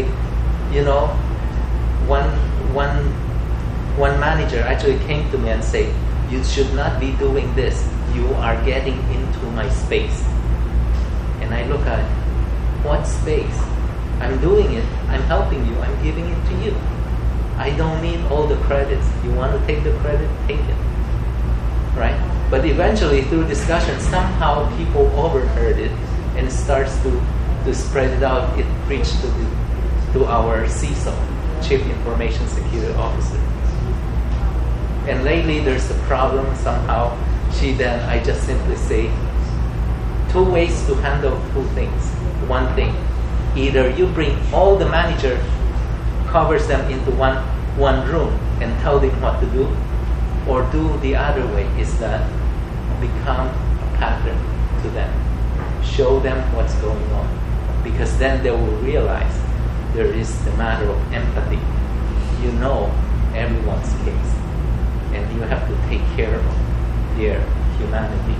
one manager actually came to me and said, you should not be doing this. You are getting into my space. And I look at it, what space? I'm doing it. I'm helping you. I'm giving it to you. I don't need all the credits. You want to take the credit? Take it. Right? But eventually, through discussion, somehow people overheard it and starts to spread it out. It reached to our CISO, Chief Information Security Officer. And lately, there's a problem somehow. I just simply say, 2 ways to handle 2 things. One thing, either you bring all the manager, covers them into one room and tell them what to do, or do the other way, is that become a pattern to them. Show them what's going on, because then they will realize there is the matter of empathy. You know everyone's case, and you have to take care of their humanity.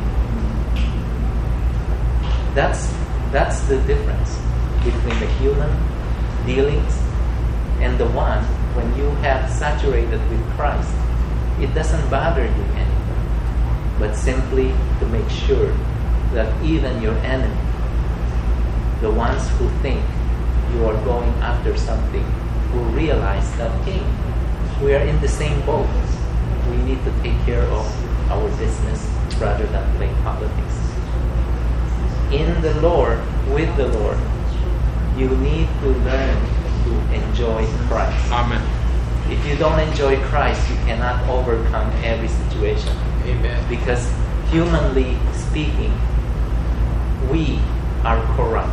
That's the difference between the human dealings and the one when you have saturated with Christ. It doesn't bother you anymore, but simply to make sure that even your enemy, the ones who think you are going after something, will realize that, hey, we are in the same boat. We need to take care of our business rather than play politics. In the Lord, with the Lord, you need to learn to enjoy Christ. Amen. If you don't enjoy Christ, you cannot overcome every situation. Amen. Because humanly speaking, we are corrupt.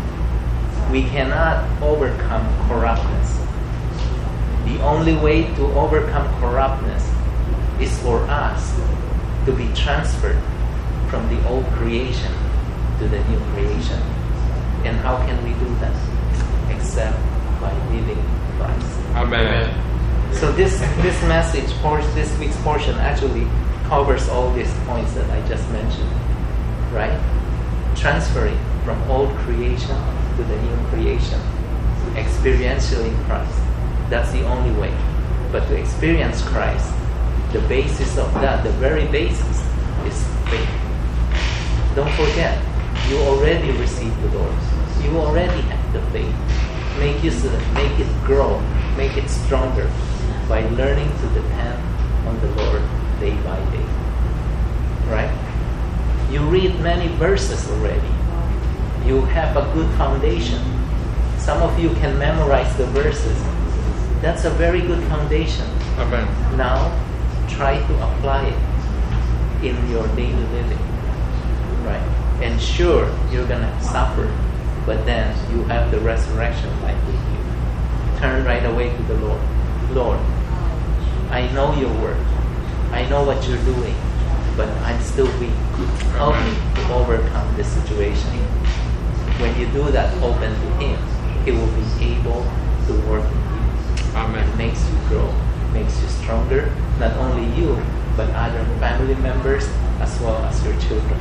We cannot overcome corruptness. The only way to overcome corruptness is for us to be transferred from the old creation to the new creation. And how can we do that? Except by living Christ. Amen. So this message, this week's portion, actually covers all these points that I just mentioned, right? Transferring from old creation to the new creation, experientially Christ. That's the only way. But to experience Christ, the basis of that, the very basis, is faith. Don't forget, you already received the Lord. You already have the faith. Make use of it. Make it grow. Make it stronger by learning to depend on the Lord day by day. Right? You read many verses already. You have a good foundation. Some of you can memorize the verses. That's a very good foundation. Amen. Now, try to apply it in your daily living. Right? And sure, you're going to suffer, but then you have the resurrection life with you. Turn right away to the Lord. Lord, I know your word. I know what you're doing, but I'm still weak. Help me to overcome this situation. When you do that open to Him, He will be able to work in you. Amen. It makes you grow, makes you stronger, not only you, but other family members as well as your children.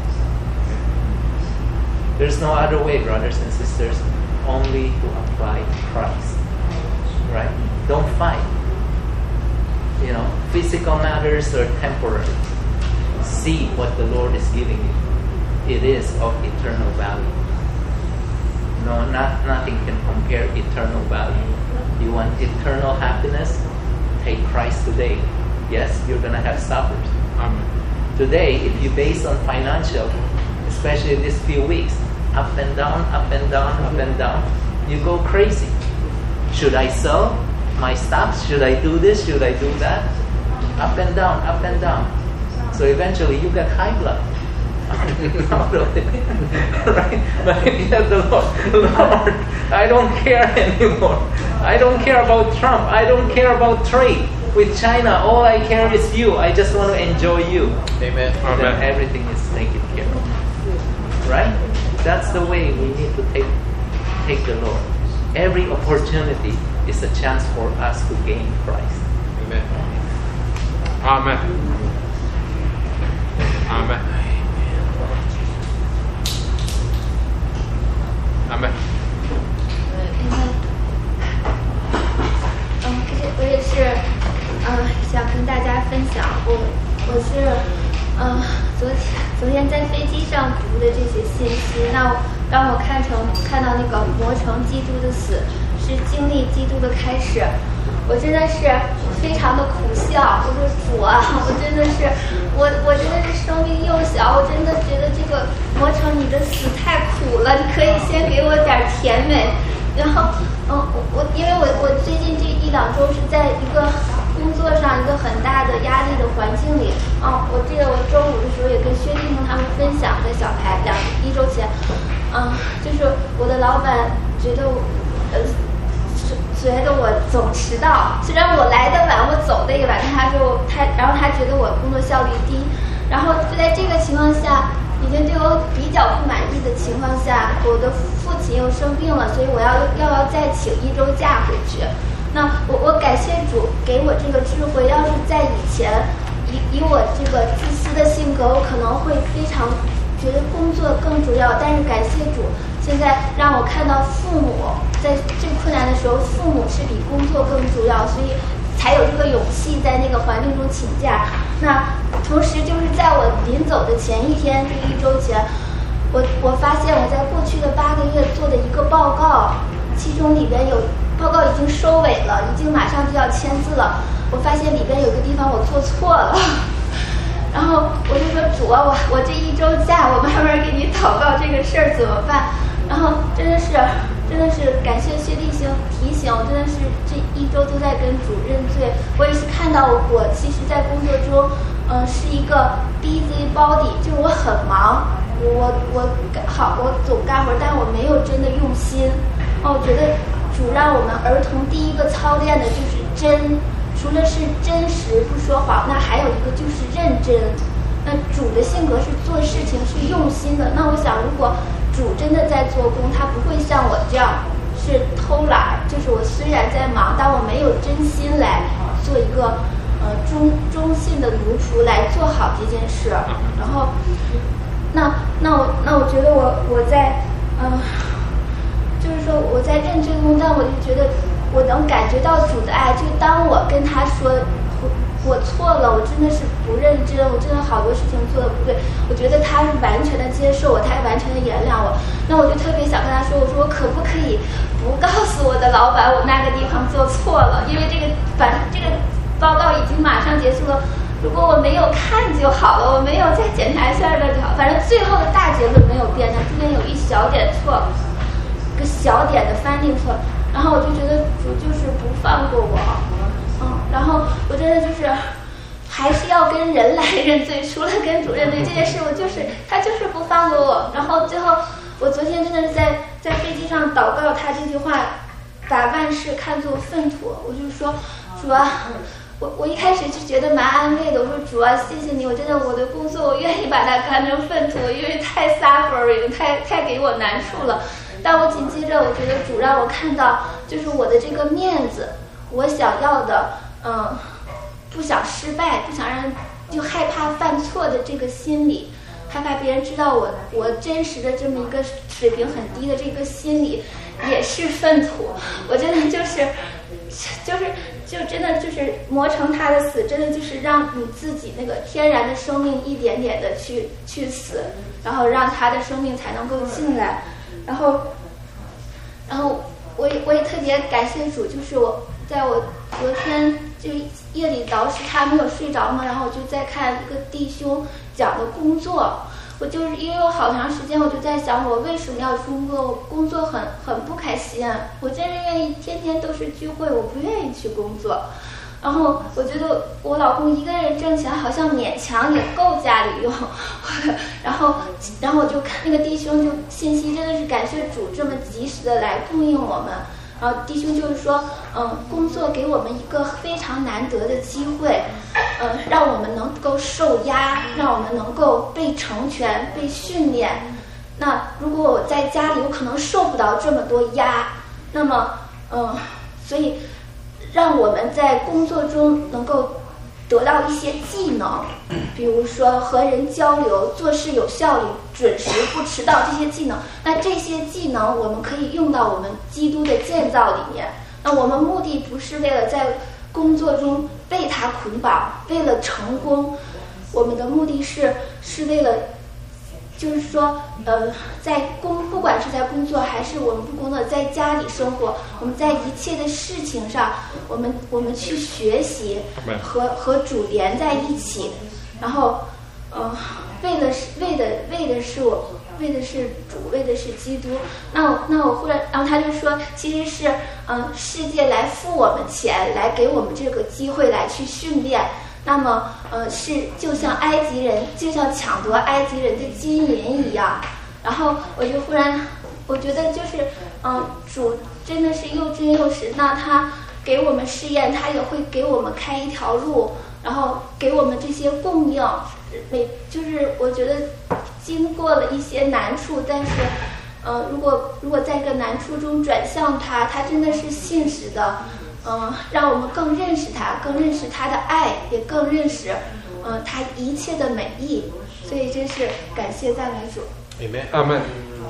There's no other way, brothers and sisters, only to apply Christ. Right? Don't fight. Physical matters are temporary. See what the Lord is giving you. It is of eternal value. No, nothing can compare eternal value. You want eternal happiness? Take Christ today. Yes, you're going to have suffers. Amen. Today, if you base on financial, especially these few weeks, up and down, up and down, up and down, you go crazy. Should I sell my stocks? Should I do this? Should I do that? Up and down, up and down. So eventually you get high blood. out of it. Right? But if you have the Lord, I don't care anymore. I don't care about Trump. I don't care about trade with China. All I care is you. I just want to enjoy you. Amen. Then everything is taken care of. Right? That's the way we need to take the Lord. Every opportunity is a chance for us to gain Christ. Amen. Amen. Amen. Amen. 我也是，想跟大家分享，我是，昨天在飞机上读的这些信息，那让我看到那个磨成基督的死是经历基督的开始，我真的是非常的苦笑。我说主啊，我真的是，我真的是生命幼小，我真的觉得这个磨成你的死太苦了，你可以先给我点甜美。然后，因为我最近这1-2周是在一个工作上一个很大的压力的环境里。我记得我周5的时候也跟薛定峰他们分享在小排1周前，就是我的老板觉得我总迟到，虽然我来得晚，我走得也晚，然后他觉得我工作效率低，然后就在这个情况下。已经对我比较不满意的情况下，我的父亲又生病了，所以我要再请1周假回去。那我感谢主给我这个智慧，要是在以前以我这个自私的性格，我可能会非常觉得工作更重要。但是感谢主，现在让我看到父母在最困难的时候，父母是比工作更重要，所以才有这个勇气在那个环境中请假。那同时就是在我临走的前一天，这1周前，我发现我在过去的8个月做的一个报告，其中里边有报告已经收尾了，已经马上就要签字了。我发现里边有个地方我做错了，然后我就说主啊，我这1周假，我慢慢给你祷告这个事儿怎么办？然后真的是感谢薛立行提醒，我真的是这1周都在跟主认罪。我也是看到我其实在工作中，是一个 busybody， 就是我很忙，我总干活，但我没有真的用心。我觉得主让我们儿童第一个操练的就是真，除了是真实不说谎，那还有一个就是认真。那主的性格是做事情是用心的。那我想，如果主真的在做工，他不会像我这样是偷懒，就是我虽然在忙，但我没有真心来做一个忠信的奴仆来做好这件事。然后，那我觉得我在就是说我在认罪中，但我就觉得我能感觉到主的爱。就当我跟他说我错了，我真的是不认真，我真的好多事情做的不对，我觉得他是完全的接受我，他是完全的原谅我。那我就特别想跟他说，我说我可不可以不告诉我的老板我那个地方做错了，因为这个报告已经马上结束了，如果我没有看就好了，我没有再检查一下就好，反正最后的大结论没有变，它中间有一小点错，一个小点的翻译错，然后我就觉得主就是不放过我。然后我真的就是还是要跟人来认罪，除了跟主认罪这件事，他就是不放过我。然后最后我昨天真的是在飞机上祷告他这句话，把万事看作粪土。我就说主啊，我一开始就觉得蛮安慰的，我说主啊，谢谢你，我真的我的工作我愿意把它看成粪土，因为太 suffer 已经太给我难处了。但我紧接着我觉得主让我看到就是我的这个面子，我想要的不想失败，不想让就害怕犯错的这个心理，害怕别人知道我真实的这么一个水平很低的这个心理也是粪土。我真的就真的就是磨成他的死，真的就是让你自己那个天然的生命一点点的去死，然后让他的生命才能够进来。然后我也特别感谢主，就是我昨天就夜里倒时他没有睡着嘛，然后我就在看一个弟兄讲的工作，我就是因为我好长时间我就在想我为什么要工作，我工作很不开心，我真是愿意天天都是聚会，我不愿意去工作。 然后我觉得我老公一个人挣钱好像勉强也够家里用，然后我就看那个弟兄就信息真的是感谢主这么及时的来供应我们。然后弟兄就是说，工作给我们一个非常难得的机会，让我们能够受压，让我们能够被成全、被训练。那如果我在家里，我可能受不了这么多压，那么，所以让我们在工作中能够得到一些技能，比如说和人交流、做事有效率、准时不迟到这些技能。那这些技能我们可以用到我们基督的建造里面。那我们目的不是为了在工作中被它捆绑，为了成功，我们的目的是为了，就是说，不管是在工作还是我们不工作，在家里生活，我们在一切的事情上，我们去学习和主连在一起，然后，为的是主，为的是基督。那我忽然，然后他就说，其实是世界来付我们钱，来给我们这个机会来去训练。那么，是就像埃及人，就像抢夺埃及人的金银一样。然后我就忽然，我觉得就是，主真的是又真又实。那他给我们试验，他也会给我们开一条路，然后给我们这些供应。就是我觉得经过了一些难处，但是，如果在这个难处中转向他真的是信实的。让我们更认识他，更认识他的爱，也更认识，他一切的美意。所以真是感谢赞美主。 Amen。阿门。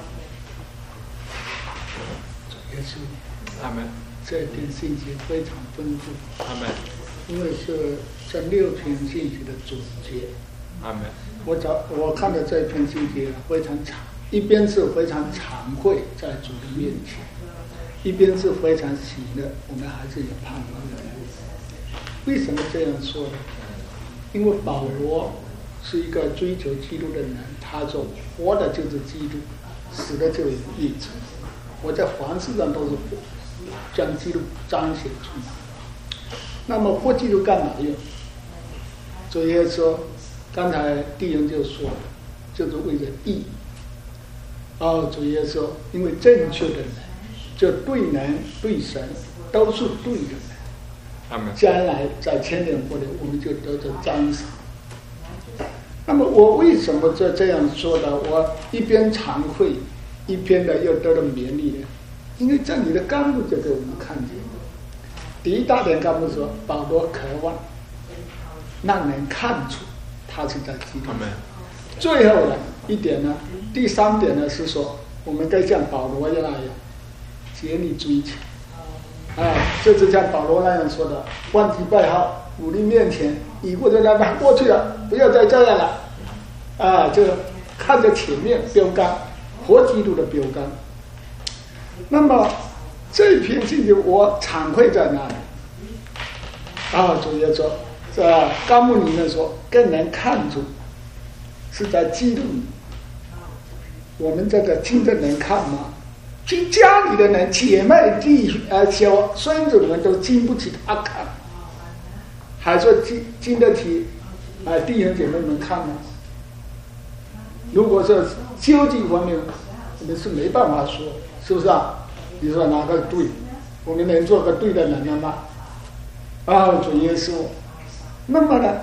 耶稣。 阿门。 这篇信息非常丰富。 阿门。 因为是这6篇信息的总结。 阿门。 我看的这篇信息非常长，一边是非常惭愧在主的面前。一边是非常喜乐，我们还是有盼望的。为什么这样说呢？因为保罗是一个追求基督的人，他说活的就是基督，死的就有益处。我在凡事上都是将基督彰显出来。那么活基督干嘛用？主耶稣刚才弟兄就说了，就是为了义。主耶稣因为正确的人。就对人对神都是对的，将来在千年国里我们就得着奖赏。那么我为什么这样说呢？我一边惭愧，一边的又得到勉励呢？因为这里的纲目就给我们看见，第一大点纲目说保罗渴望让人看出他是在基督。最后呢一点呢，第3点呢是说我们该像保罗那样竭力追求，就是像保罗那样说的：“万敌败后，武力面前，已过的那半过去了，不要再这样了。”就看着前面标杆，活基督的标杆。那么这篇信息我惭愧在哪里？主耶稣在纲目里面说，更能看出是在基督里。我们这个真正能看吗？经家里的人、姐妹、小孙子们都经不起他看，还说经得起弟兄姐妹们看吗？如果是究竟方面，我们是没办法说，是不是啊？你说哪个对？我们能做个对的人了吗？主耶稣。那么呢，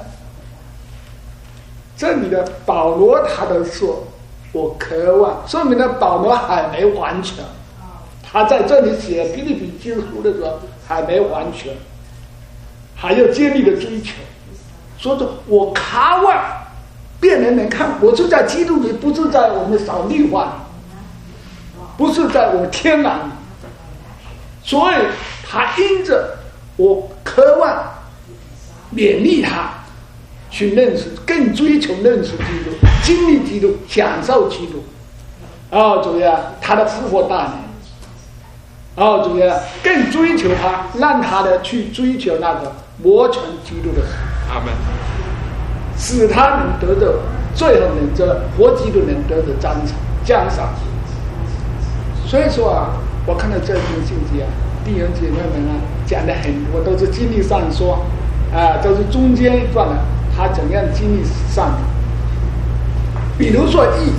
这里的保罗他都说。我渴望，说明了保罗还没完全。他在这里写腓立比经书的时候还没完全，还有竭力的追求。说着我渴望别人能看，我是在基督里，不是在我们扫律法，不是在我天然里。所以他因着我渴望勉励他去认识，更追求认识基督，经历基督，享受基督。主呀，他的复活大能。主呀，更追求他，让他的去追求那个完全基督的。 阿门。 使他能得着，最后能这活基督能得着奖赏。所以说我看到这篇信息弟兄姐妹们讲的很多，都是经历上说， 这是中间一段呢，他怎样经历上帝。比如说义，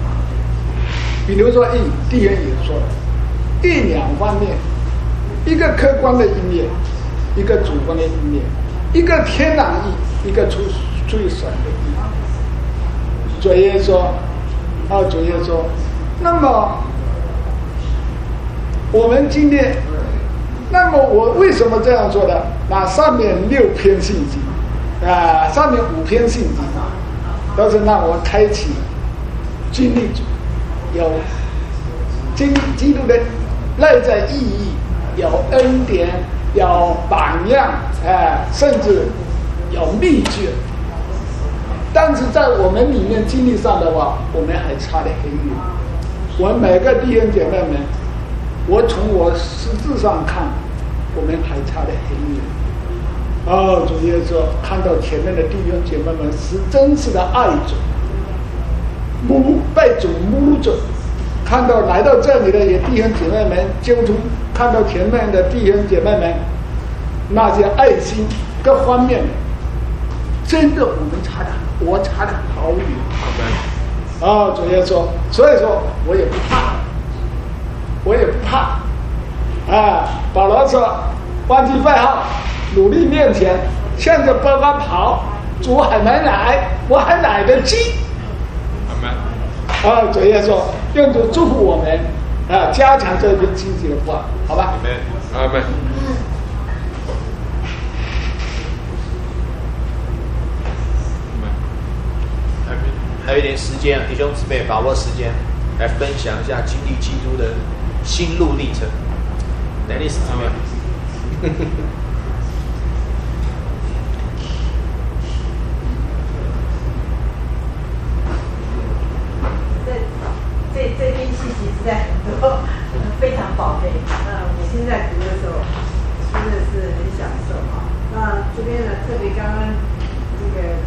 弟兄也说了，义两方面，一个客观的一面，一个主观的一面，一个天然义，一个出于神的义。主耶稣，那么我们今天，那么我为什么这样说呢？那上面6篇信息，上面5篇信息都是让我开启经历主，有经历基督的内在意义，有恩典，有榜样，甚至有秘诀。但是在我们里面经历上的话，我们还差得很远。我们每个弟兄姐妹们，我从我实质上看，我们还差得很远。主耶稣看到前面的弟兄姐妹们是真实的爱主，被主摸着，看到来到这里的也弟兄姐妹们交通，看到前面的弟兄姐妹们那些爱心各方面，真的我差得好远。主耶稣，所以说我也不怕，保罗说忘记背后，努力面前，向着标杆跑，主还没来，我还来得及。主耶稣用主祝福我们，加强这篇经济的话，好吧？ 阿门。 还有一点时间，弟兄姊妹把握时间来分享一下经历基督的心路历程。来历史怎么样？ 这篇信息实在很多，非常宝贝。我现在读的时候真的是很享受啊。那这边呢，特别刚刚这个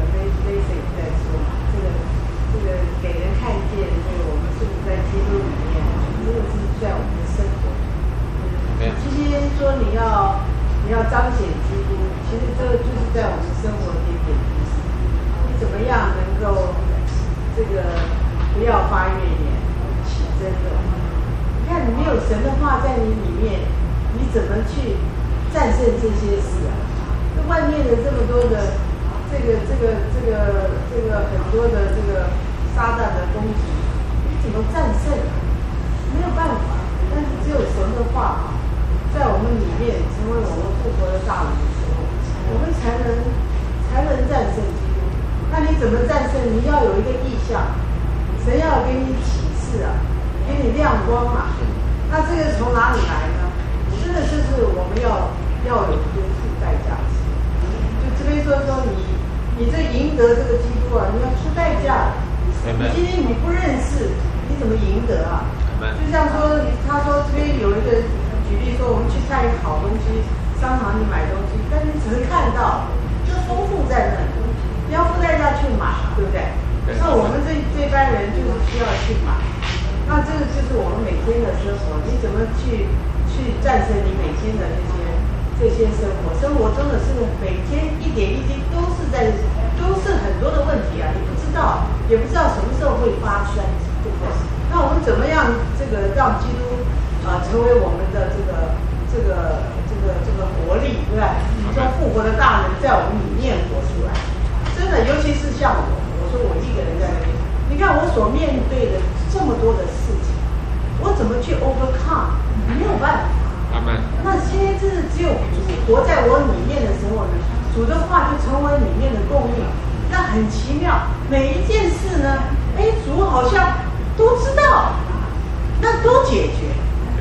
Basic 在说嘛，这个给人看见，我们是不是在基督里面，真的是在我们的生活。今天说你要彰显基督，其实这个就是在我们生活点点滴滴。你怎么样能够这个不要发怨言，起真的？你看你没有神的话在你里面，你怎么去战胜这些事啊？这外面的这么多的这个很多的这个撒旦的攻击，你怎么战胜？没有办法。但是只有神的话在我们里面成为我们复活的大能的时候，我们才能战胜基督。那你怎么战胜？你要有一个意向，神要给你启示啊，给你亮光啊。那这个从哪里来呢？真的就是我们要有一个付代价。就这边说你这赢得这个基督啊，你要出代价。今天你不认识，你怎么赢得啊？就像说，他说这边有一个举例说，我们去看一个好东西，商场里买东西，但是你只是看到，这丰富在那里，你要付代价去买，对不对？那我们这班人就是需要去买，那这个就是我们每天的生活，你怎么去战胜你每天的这些生活？生活中的是每天一点一滴都是很多的问题啊，你不知道，也不知道什么时候会发生，对不对？那我们怎么样让基督成为我们的这个活力，对吧？这复活的大能在我们里面活出来，真的，尤其是像我说我一个人在那边，你看我所面对的这么多的事情，我怎么去 overcome？ 没有办法。那今天真是只有主活在我里面的时候呢，主的话就成为里面的供应，那很奇妙。每一件事呢，主好像都知道，那都解决。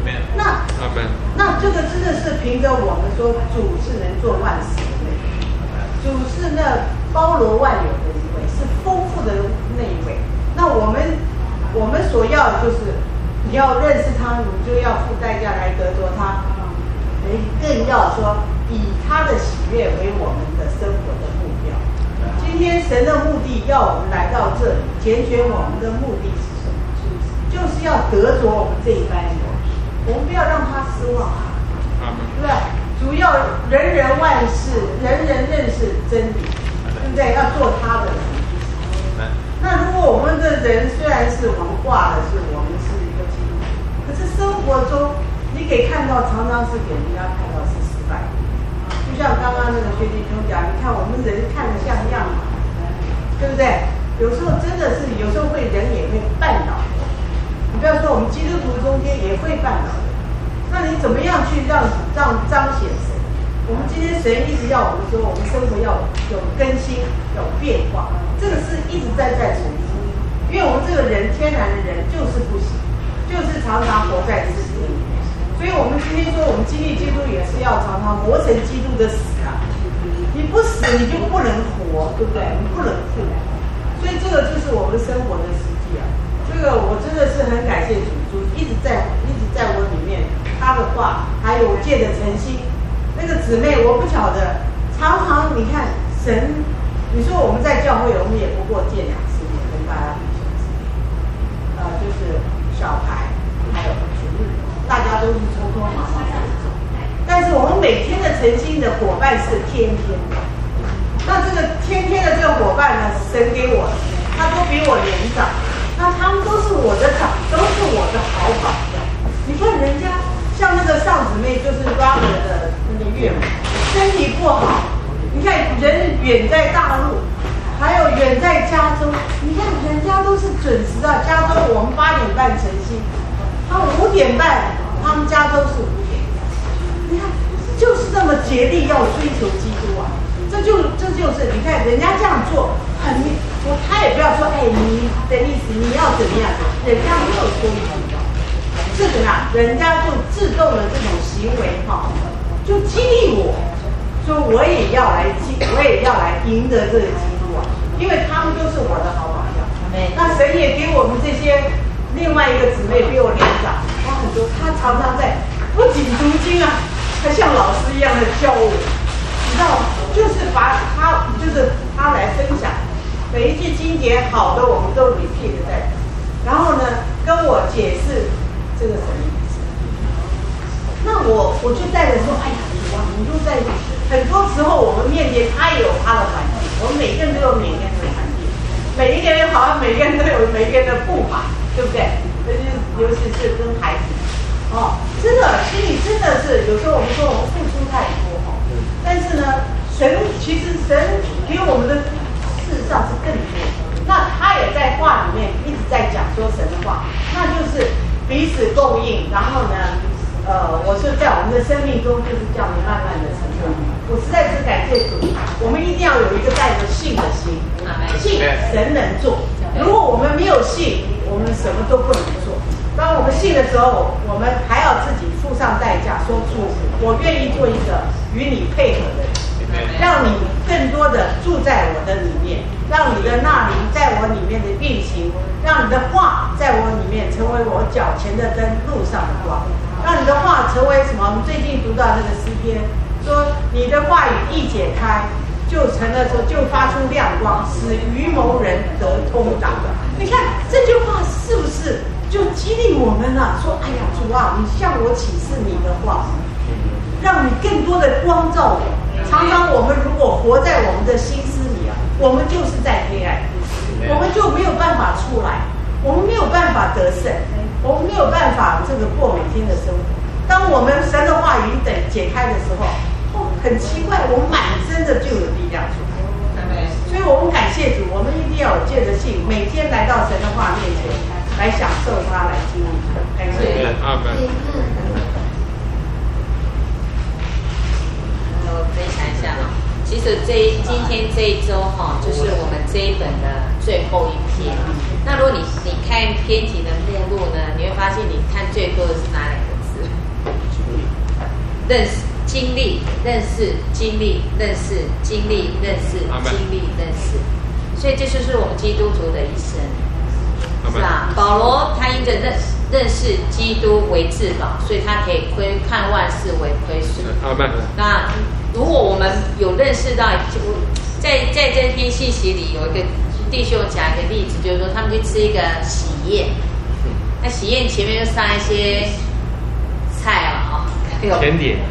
那这个真的是凭着我们说，主是能做万事的那一位，主是那包罗万有的一位，是丰富的那一位。那我们所要的就是你要认识他，你就要付代价来得着他，更要说以他的喜悦为我们的生活的目标。今天神的目的要我们来到这里，拣选我们的目的是什么？就是要得着我们这一班人，我们不要让他失望，对不对？ 主要人人万事，人人认识真理，对不对？要做他的人。那如果我们的人虽然是我们挂的是我们是一个基督徒，可是生活中你可以看到，常常是给人家看到是失败的。就像刚刚那个学弟兄讲，你看我们人看得像样嘛，对不对？有时候真的是，有时候人也会绊倒的。你不要说我们基督徒中间也会绊倒的，那你怎么样去让彰显神？我们今天神一直要我们说，我们生活要有更新，有变化，这个是一直在重复。因为我们这个人天然的人就是不行，就是常常活在自己里面。所以我们今天说，我们经历基督也是要常常磨成基督的死啊！你不死，你就不能活，对不对？你不能活。所以这个就是我们生活的实际啊。这个我真的是很感谢主一直在我里面，他的话，还有我借的诚心。那个姊妹，我不晓得，常常你看神，你说我们在教会，我们也不过见2次面，跟大家弟兄姊妹，就是小孩，还有主日，大家都是匆匆忙忙在走。但是我们每天的诚心的伙伴是天天的，那这个天天的这个伙伴呢，神给我，他都比我年长，那他们都是我的长，都是我的好榜样。你看人家。像那个上姊妹就是 Robert 的那个岳母，身体不好，你看人远在大陆，还有远在加州，你看人家都是准时啊。加州我们8点半晨曦，他5点半，他们加州是5点。你看，就是这么竭力要追求基督啊！这就是你看人家这样做，他也不要说，你的意思你要怎么样，人家没有说一句话。这个人家就自动的这种行为就激励我，说我也要来赢得这个基督啊，因为他们都是我的好榜样。那神也给我们这些另外一个姊妹比我年长，他很多，他常常在不仅读经啊，还像老师一样的教我，你知道吗？就是把他来分享每一句经节好的，我们都 repeat 在，然后呢跟我解释。这个什么意思？那我就带着说，主啊，你就在很多时候我们面前，他也有他的环境，我们每个人都有每个人的环境，每一个人好像每个人都有每个人的步伐，对不对？尤其是跟孩子，真的心里真的是有时候我们说我们付出太多但是呢，其实神给我们的事实上是更多。那他也在话里面一直在讲说神的话，那就是。彼此供应，然后呢，我是在我们的生命中就是这样的慢慢的成长。我实在是感谢主，我们一定要有一个带着信的心，信神能做。如果我们没有信，我们什么都不能做。当我们信的时候，我们还要自己付上代价，说主，我愿意做一个与你配合的人，让你更多的住在我的里面，让你的那灵在我里面的运行，让你的话在我里面成为我脚前的灯，路上的光，让你的话成为什么？我们最近读到那个诗篇，说你的话语一解开，就发出亮光，使愚谋人得通达。你看这句话是不是就激励我们了？说，哎呀，主啊，你向我启示你的话，让你更多的光照我。常常我们如果活在我们的心思里我们就是在黑暗，我们就没有办法出来，我们没有办法得胜，我们没有办法这个过每天的生活。当我们神的话语解开的时候，很奇怪，我们满身的就有力量出来。所以我们感谢主，我们一定要有借着信，每天来到神的话面前，来享受它，来经历它。感谢主。 我分享一下其实今天这一周就是我们这一本的最后一篇。那如果你看篇题的目录呢，你会发现你看最多的是哪2个字？认识、经历、认识、经历、认识、经历、认识、经历、认识。所以这就是我们基督徒的一生，是吧？保罗他因着认识基督为至宝，所以他可以看万事为亏损。那如果我们有认识到，在这篇信息里有一个弟兄讲一个例子，就是说他们去吃一个喜宴，那喜宴前面就上一些菜甜点，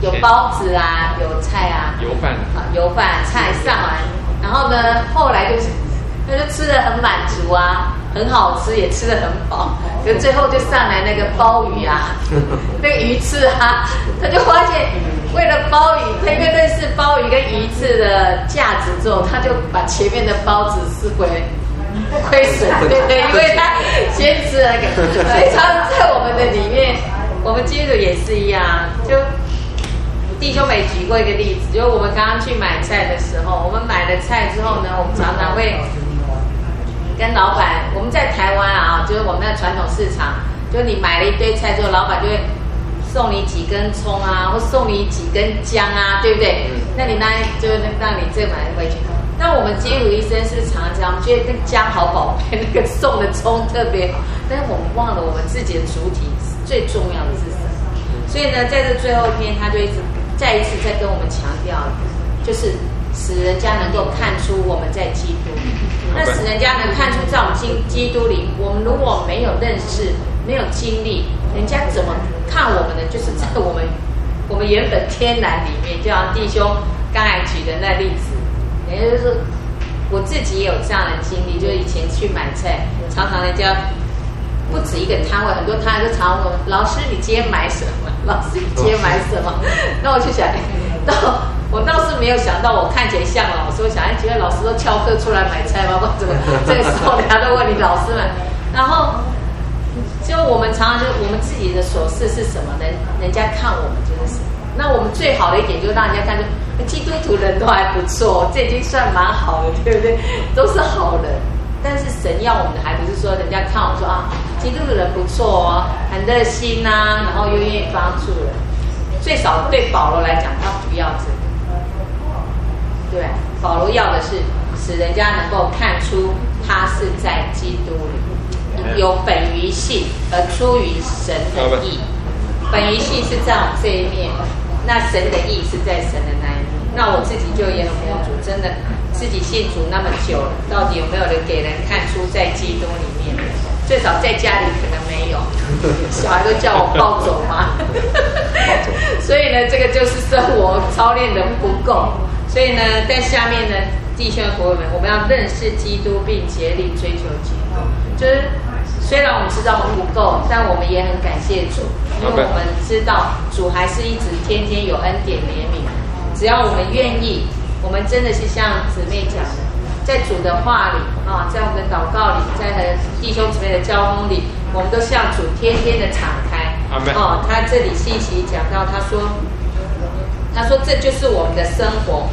有包子啊，有菜啊， 油饭油饭菜上完，然后呢，后来他就吃得很满足啊，很好吃，也吃得很饱。可最后就上来那个鲍鱼啊，那个鱼翅啊，他就发现为了鲍鱼，他因为认识鲍鱼跟鱼翅的价值之后，他就把前面的包子视为亏损，对对，因为他先吃那个。所以他在我们的里面，我们基督徒也是一样，就弟兄们举过一个例子，就是我们刚刚去买菜的时候，我们买了菜之后呢，我们常常会跟老板，我们在台湾啊，就是我们的传统市场，就是你买了一堆菜之后，老板就会送你几根葱啊，或送你几根姜啊，对不对？那你就是让你这买回去。但我们基督徒医生是不是常常这样？觉得那个姜好宝贝，那个送的葱特别好，但是我们忘了我们自己的主体最重要的是什么？所以呢，在这最后一篇，他就再一次在跟我们强调，就是使人家能够看出我们在基督里。那使人家能看出在我们基督里，我们如果没有认识、没有经历，人家怎么看我们呢？就是在我们原本天然里面，就像弟兄刚才举的那例子，也就是我自己也有这样的经历，就是以前去买菜，常常人家不止一个摊位，很多摊位都常问老师你今天买什么？老师你今天买什么？那我就想，我倒是没有想到我看起来像老师，我想觉得老师都翘课出来买菜吗？或怎么这个时候人家都问你老师们，然后就我们常常就我们自己的所事是什么，人家看我们就是什么。那我们最好的一点就是让人家看出基督徒人都还不错，这已经算蛮好的，对不对？都是好人。但是神要我们的还不是说人家看我们说啊，基督徒人不错哦，很热心啊，然后又愿意帮助人。最少对保罗来讲，他不要这个。对，保罗要的是使人家能够看出他是在基督里，有本于信而出于神的义。本于信是在我们这一面，那神的义是在神的那一面。那我自己就也很模主，真的自己信主那么久了，到底有没有人给人看出在基督里面？最少在家里可能没有，小孩都叫我抱走嘛。所以呢，这个就是生活操练的不够。所以呢，在下面呢，弟兄和朋友们，我们要认识基督，并竭力追求基督。就是虽然我们知道我们不够，但我们也很感谢主，因为我们知道主还是一直天天有恩典怜悯。只要我们愿意，我们真的是像姊妹讲的，在主的话里啊，在我们的祷告里，在和弟兄姊妹的交通里，我们都向主天天的敞开。哦，他这里信息讲到，他说这就是我们的生活。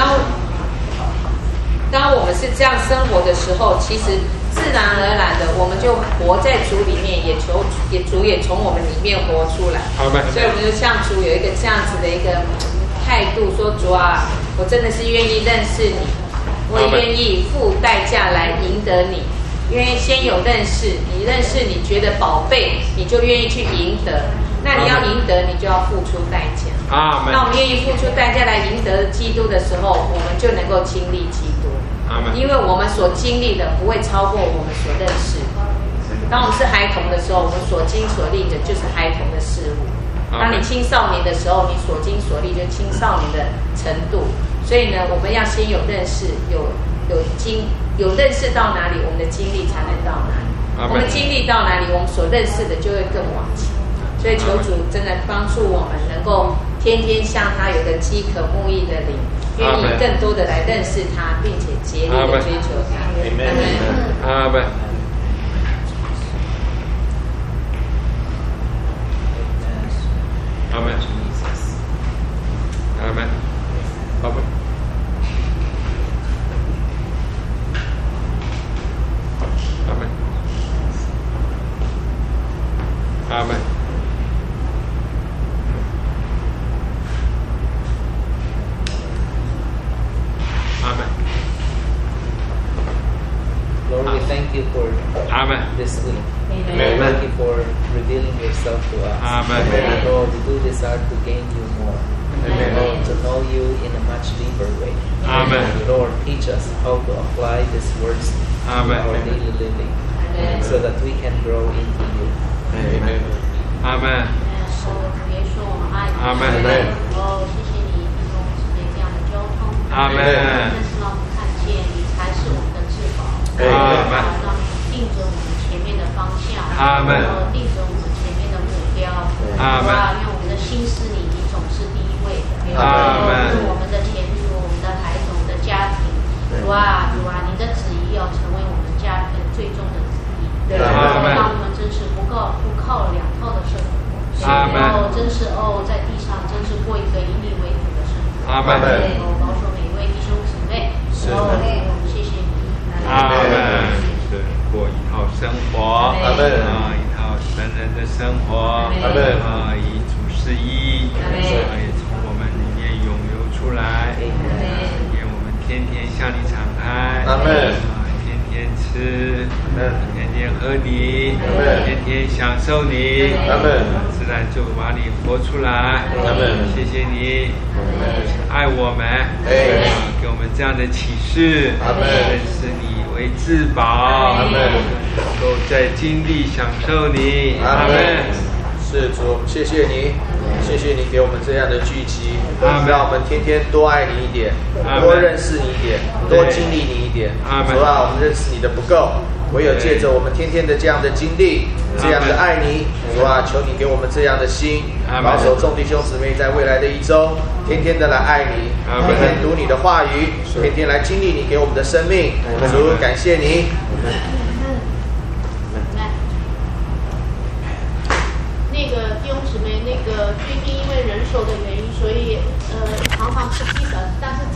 当我们是这样生活的时候，其实自然而然的，我们就活在主里面，主也从我们里面活出来。所以我们就向主有一个这样子的一个态度，说主啊，我真的是愿意认识你，我也愿意付代价来赢得你。因为先有认识，你认识你觉得宝贝，你就愿意去赢得。那你要赢得，你就要付出代价。那我们愿意付出代价来赢得基督的时候，我们就能够经历基督。因为我们所经历的不会超过我们所认识的。当我们是孩童的时候，我们所经所历的就是孩童的事物。当你青少年的时候，你所经所历就是青少年的程度。所以呢，我们要先有认识，有认识到哪里，我们的经历才能到哪里。我们经历到哪里，我们所认识的就会更往前。所以求主真的帮助我们，能够天天向他有个饥渴慕义的灵，愿意更多的来认识他，并且竭力的追求他。阿们。 阿们。阿们。阿们。Amen. Amen. Lord, we thank you for this week. Amen. Thank you for revealing yourself to us. Amen. Lord, we do desire to gain you more. Amen. Lord, to know you in a much deeper way. Amen. Lord, teach us how to apply these words to our daily living, so that we can grow into you. Amen. Amen. Amen. 阿门。 但是让我们看见你才是我们的至宝。 阿门。 让你定着我们前面的方向。 阿门。 定着我们前面的目标。 阿门。 因为我们的心思你总是第一位的。 阿门。 我们的前途，我们的孩子，我们的家庭。主啊，你的旨意要成为我们家最终的旨意。 阿门。 让我们真是不靠两套的生活。 阿门。 真是在地上真是过一个以你为主的生活。 阿门。 保守每一位弟兄姊妹。 是。 谢谢你。 阿门。是过一套生活。 阿门。 一套神人的生活。 阿门。 以主示意。也从我们里面涌流出来。愿我们天天向你敞开。 阿门。 天天吃，天天喝你，天天享受你，自然就把你活出来。谢谢你，爱我们，给我们这样的启示，认识你为至宝，能够在经历享受你。阿门。 是主，谢谢你，谢谢你给我们这样的聚集，让我们天天多爱你一点，多认识你一点，多经历你一点。主啊，我们认识你的不够，唯有借着我们天天的这样的经历，这样的爱你，主啊，求你给我们这样的心，保守众弟兄姊妹在未来的一周，天天的来爱你，天天读你的话语，天天来经历你给我们的生命。主，感谢你。 那个弟兄姊妹，最近因为人手的原因，所以常常不记得，但是